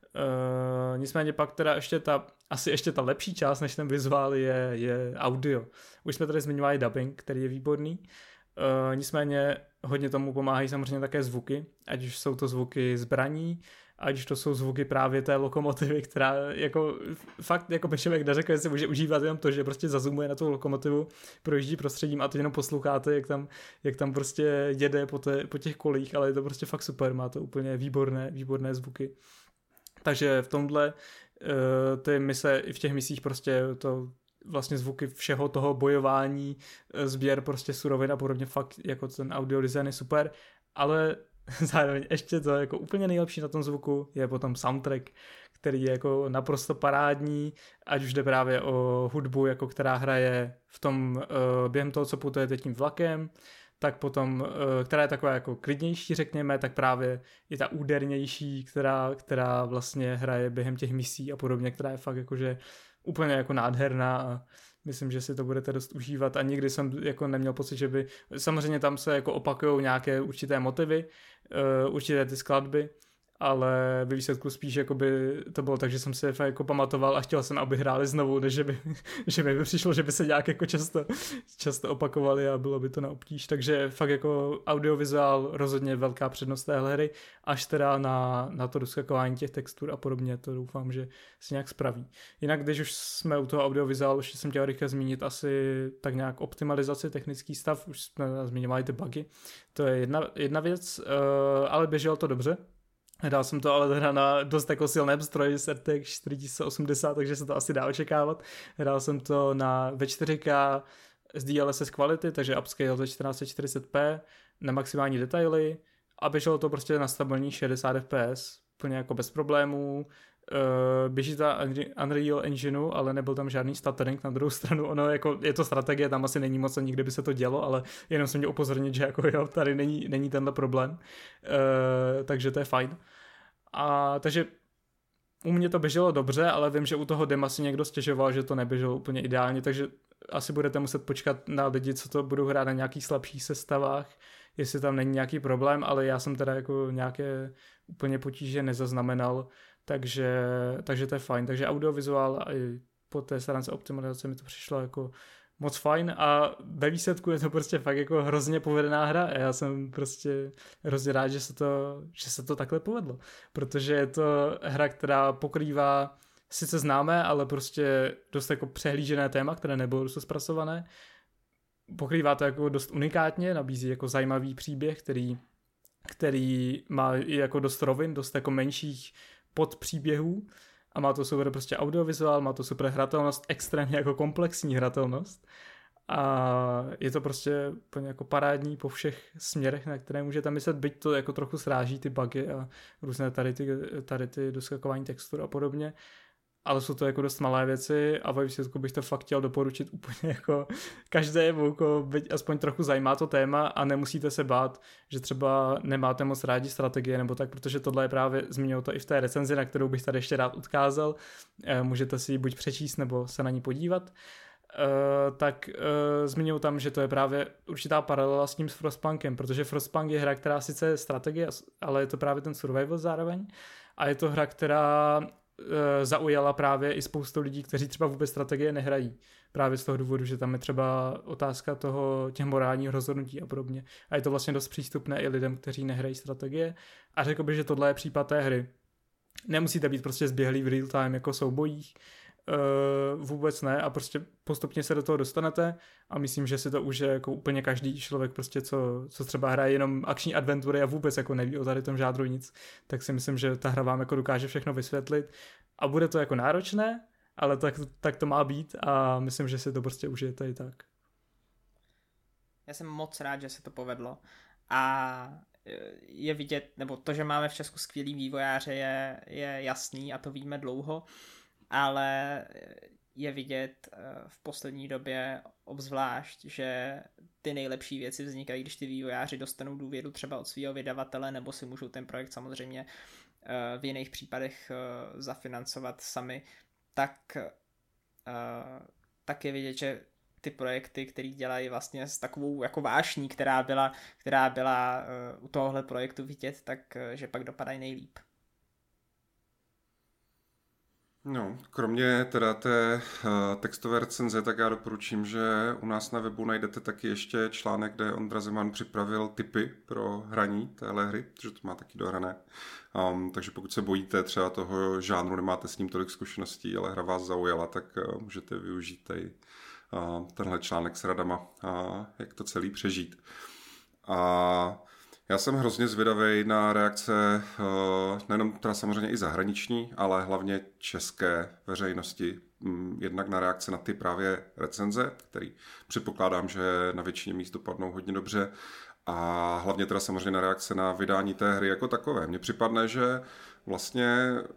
Speaker 2: E, nicméně pak teda ještě ta, asi ještě ta lepší část než ten vizuál je, je audio. Už jsme tady zmiňovali dubbing, který je výborný. E, nicméně hodně tomu pomáhají samozřejmě také zvuky, ať už jsou to zvuky zbraní, ať už to jsou zvuky právě té lokomotivy, která jako fakt jako by člověk neřekl, že se může užívat jenom to, že prostě zazumuje na tu lokomotivu, projíždí prostředím a to jenom posloucháte, jak tam, jak tam prostě jede po, té, po těch kolích, ale je to prostě fakt super, má to úplně výborné, výborné zvuky. Takže v tomhle ty mise i v těch misích prostě to vlastně zvuky všeho toho bojování, sběr prostě surovin a podobně, fakt jako ten audio design je super, ale zároveň ještě to jako úplně nejlepší na tom zvuku je potom soundtrack, který je jako naprosto parádní, ať už jde právě o hudbu, jako která hraje v tom uh, během toho, co putujete tím vlakem, tak potom, uh, která je taková jako klidnější, řekněme, tak právě i ta údernější, která, která vlastně hraje během těch misí a podobně, která je fakt jakože úplně jako nádherná a myslím, že si to budete dost užívat a nikdy jsem jako neměl pocit, že by, samozřejmě tam se jako opakujou nějaké určité motivy, uh, určité ty skladby, ale ve výsledku spíš jakoby to bylo tak, že jsem si fakt jako pamatoval a chtěl jsem, aby hráli znovu, než že by, že mi by přišlo, že by se nějak jako často, často opakovali a bylo by to na obtíž, takže fakt jako audiovizuál rozhodně velká přednost téhle hry, až teda na, na to doskakování těch textur a podobně, to doufám, že se nějak spraví. Jinak, když už jsme u toho audiovizuálu, ještě jsem chtěl rychle zmínit asi tak nějak optimalizaci, technický stav, už jsme zmiňovali ty bugy, to je jedna, jedna věc, ale běželo to dobře. Hrál jsem to ale teda na dost jako silném stroji s R T X čtyři tisíce osmdesát, takže se to asi dá očekávat. Hrál jsem to na ve čtyři K s D L S S quality, takže upscale za čtrnáct čtyřicet p, na maximální detaily a běželo to prostě na stabilní šedesát F P S, úplně jako bez problémů. Běží to Unreal Engineu, ale nebyl tam žádný stuttering na druhou stranu. Ono jako, je to strategie, tam asi není moc a nikdy by se to dělo, ale jenom jsem mě upozornit, že jako jo, tady není, není tenhle problém. Uh, takže to je fajn. A takže u mě to běželo dobře, ale vím, že u toho dema si někdo stěžoval, že to neběželo úplně ideálně, takže asi budete muset počkat na lidi, co to budou hrát na nějakých slabších sestavách, jestli tam není nějaký problém, ale já jsem teda jako nějaké úplně potíže nezaznamenal, takže, takže to je fajn. Takže audiovizuál a i po té stránce optimalizace mi to přišlo jako moc fajn a ve výsledku je to prostě fakt jako hrozně povedená hra a já jsem prostě hrozně rád, že se to, že se to takhle povedlo, protože je to hra, která pokrývá sice známé, ale prostě dost jako přehlížené téma, které nebylo dost zpracované. Pokrývá to jako dost unikátně, nabízí jako zajímavý příběh, který, který má i jako dost rovin, dost jako menších podpříběhů a má to super prostě audiovizuál, má to super hratelnost, extrémně jako komplexní hratelnost a je to prostě úplně jako parádní po všech směrech, na které můžete myslet, byť to jako trochu sráží ty bugy a různé tady ty, tady ty doskakování textur a podobně, ale jsou to jako dost malé věci a ve výsledku bych to fakt chtěl doporučit úplně jako každému, jako byť aspoň trochu zajímá to téma a nemusíte se bát, že třeba nemáte moc rádi strategie nebo tak, protože tohle je právě, zmínil to i v té recenzi, na kterou bych tady ještě rád odkázal, můžete si ji buď přečíst nebo se na ní podívat. Uh, tak uh, zmiňuji tam, že to je právě určitá paralela s tím s Frostpunkem, protože Frostpunk je hra, která sice je strategie, ale je to právě ten survival zároveň a je to hra, která zaujala právě i spoustu lidí, kteří třeba vůbec strategie nehrají. Právě z toho důvodu, že tam je třeba otázka toho těch morálních rozhodnutí a podobně. A je to vlastně dost přístupné i lidem, kteří nehrají strategie. A řekl bych, že tohle je případ té hry. Nemusíte být prostě zběhlí v real time jako soubojích, Uh, vůbec ne a prostě postupně se do toho dostanete a myslím, že si to už je jako úplně každý člověk prostě, co, co třeba hraje jenom akční adventury a vůbec jako neví o tady tom žádru nic, tak si myslím, že ta hra vám jako dokáže všechno vysvětlit a bude to jako náročné, ale tak, tak to má být a myslím, že si to prostě užijete i tak.
Speaker 4: Já jsem moc rád, že se to povedlo a je vidět, nebo to, že máme v Česku skvělý vývojáře je, je jasný a to víme dlouho, ale je vidět v poslední době obzvlášť, že ty nejlepší věci vznikají, když ty vývojáři dostanou důvěru třeba od svého vydavatele, nebo si můžou ten projekt samozřejmě v jiných případech zafinancovat sami, tak, tak je vidět, že ty projekty, které dělají vlastně s takovou jako vášní, která byla, která byla u tohohle projektu vidět, tak že pak dopadají nejlíp.
Speaker 1: No, kromě teda té uh, textové recenze, tak já doporučím, že u nás na webu najdete taky ještě článek, kde Ondra Zeman připravil tipy pro hraní téhle hry, protože to má taky dohrané. Um, takže pokud se bojíte třeba toho žánru, nemáte s ním tolik zkušeností, ale hra vás zaujala, tak uh, můžete využít tady, uh, tenhle článek s radama, uh, jak to celý přežít. A já jsem hrozně zvědavý na reakce, nejenom teda samozřejmě i zahraniční, ale hlavně české veřejnosti. Jednak na reakce na ty právě recenze, který předpokládám, že na většině míst dopadnou hodně dobře. A hlavně teda samozřejmě na reakce na vydání té hry jako takové. Mně připadne, že vlastně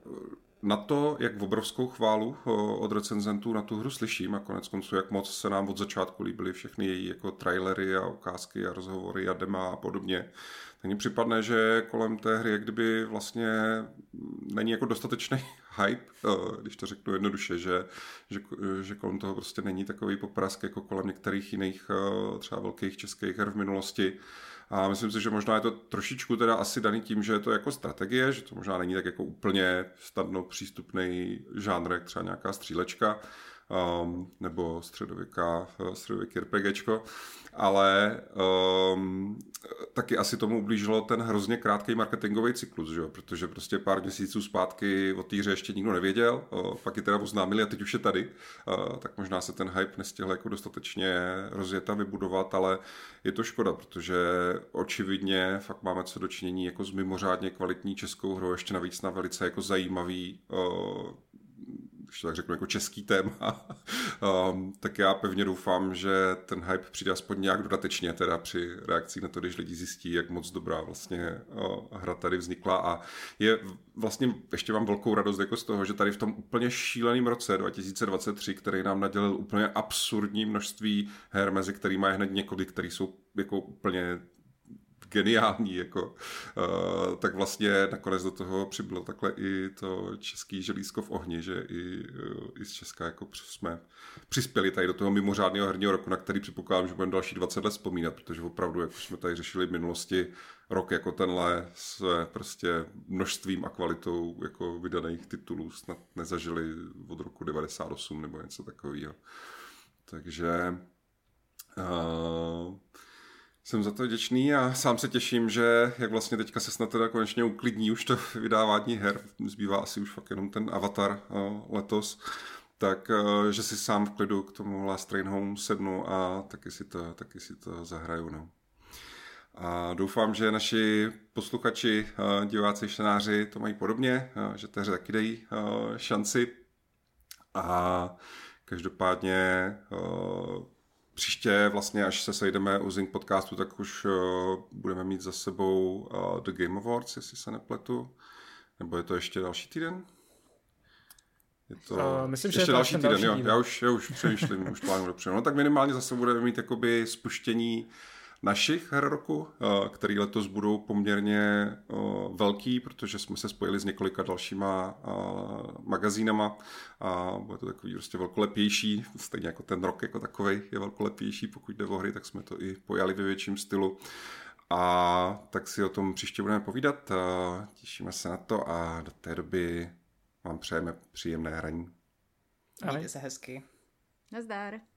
Speaker 1: na to, jak obrovskou chválu od recenzentů na tu hru slyším a konec konců, jak moc se nám od začátku líbily všechny její jako trailery a ukázky a rozhovory a dema a podobně, tak mně připadne, že kolem té hry jak kdyby vlastně není jako dostatečný hype, když to řeknu jednoduše, že, že, že kolem toho prostě není takový poprask jako kolem některých jiných třeba velkých českých her v minulosti. A myslím si, že možná je to trošičku teda asi daný tím, že je to jako strategie, že to možná není tak jako úplně snadno přístupný žánr, jak třeba nějaká střílečka um, nebo středověká, středověký RPGčko, ale um, taky asi tomu ublížilo ten hrozně krátký marketingový cyklus, že jo? Protože prostě pár měsíců zpátky o té hře ještě nikdo nevěděl, uh, pak ji teda oznámili a teď už je tady, uh, tak možná se ten hype nestihl jako dostatečně rozjet a vybudovat, ale je to škoda, protože očividně fakt máme co dočinění jako s mimořádně kvalitní českou hrou, ještě navíc na velice jako zajímavý, uh, když to tak řeknu, jako český téma, um, tak já pevně doufám, že ten hype přijde aspoň nějak dodatečně teda při reakcích na to, když lidi zjistí, jak moc dobrá vlastně uh, hra tady vznikla a je vlastně, ještě mám velkou radost jako z toho, že tady v tom úplně šíleném roce dva tisíce dvacet tři, který nám nadělil úplně absurdní množství her, mezi kterými je hned několik, které jsou jako úplně geniální, jako, uh, tak vlastně nakonec do toho přibylo takhle i to český želízko v ohni, že i, uh, i z Česka jako jsme přispěli tady do toho mimořádného herního roku, na který předpokládám, že budeme další dvacet let vzpomínat, protože opravdu, jako jsme tady řešili v minulosti, rok jako tenhle s prostě množstvím a kvalitou jako vydaných titulů snad nezažili od roku devadesát osm nebo něco takového. Takže uh, jsem za to vděčný a sám se těším, že jak vlastně teďka se snad teda konečně uklidní už to vydávání her, zbývá asi už fakt jenom ten Avatar uh, letos, tak uh, že si sám v klidu k tomu Last Train Home sednu a taky si to, taky si to zahraju. No. A doufám, že naši posluchači, uh, diváci, čtenáři to mají podobně, uh, že té hře taky dají uh, šanci a každopádně uh, příště vlastně, až se sejdeme u Zing podcastu, tak už uh, budeme mít za sebou uh, The Game Awards, jestli se nepletu. Nebo je to ještě další týden? Je to
Speaker 2: uh, myslím,
Speaker 1: ještě
Speaker 2: že je
Speaker 1: další
Speaker 2: to
Speaker 1: týden,
Speaker 2: další
Speaker 1: jo.
Speaker 2: týden.
Speaker 1: Já už, já už přemýšlím, už plánuju dopředu. No tak minimálně zase budeme mít jakoby spuštění našich her roku, který letos budou poměrně velký, protože jsme se spojili s několika dalšíma magazínama a bude to takový prostě velkolepější, stejně jako ten rok jako takovej je velkolepější, pokud jde o hry, tak jsme to i pojali ve větším stylu. A tak si o tom příště budeme povídat, těšíme se na to a do té doby vám přejeme příjemné hraní.
Speaker 4: Mějte se hezky.
Speaker 3: Nazdar.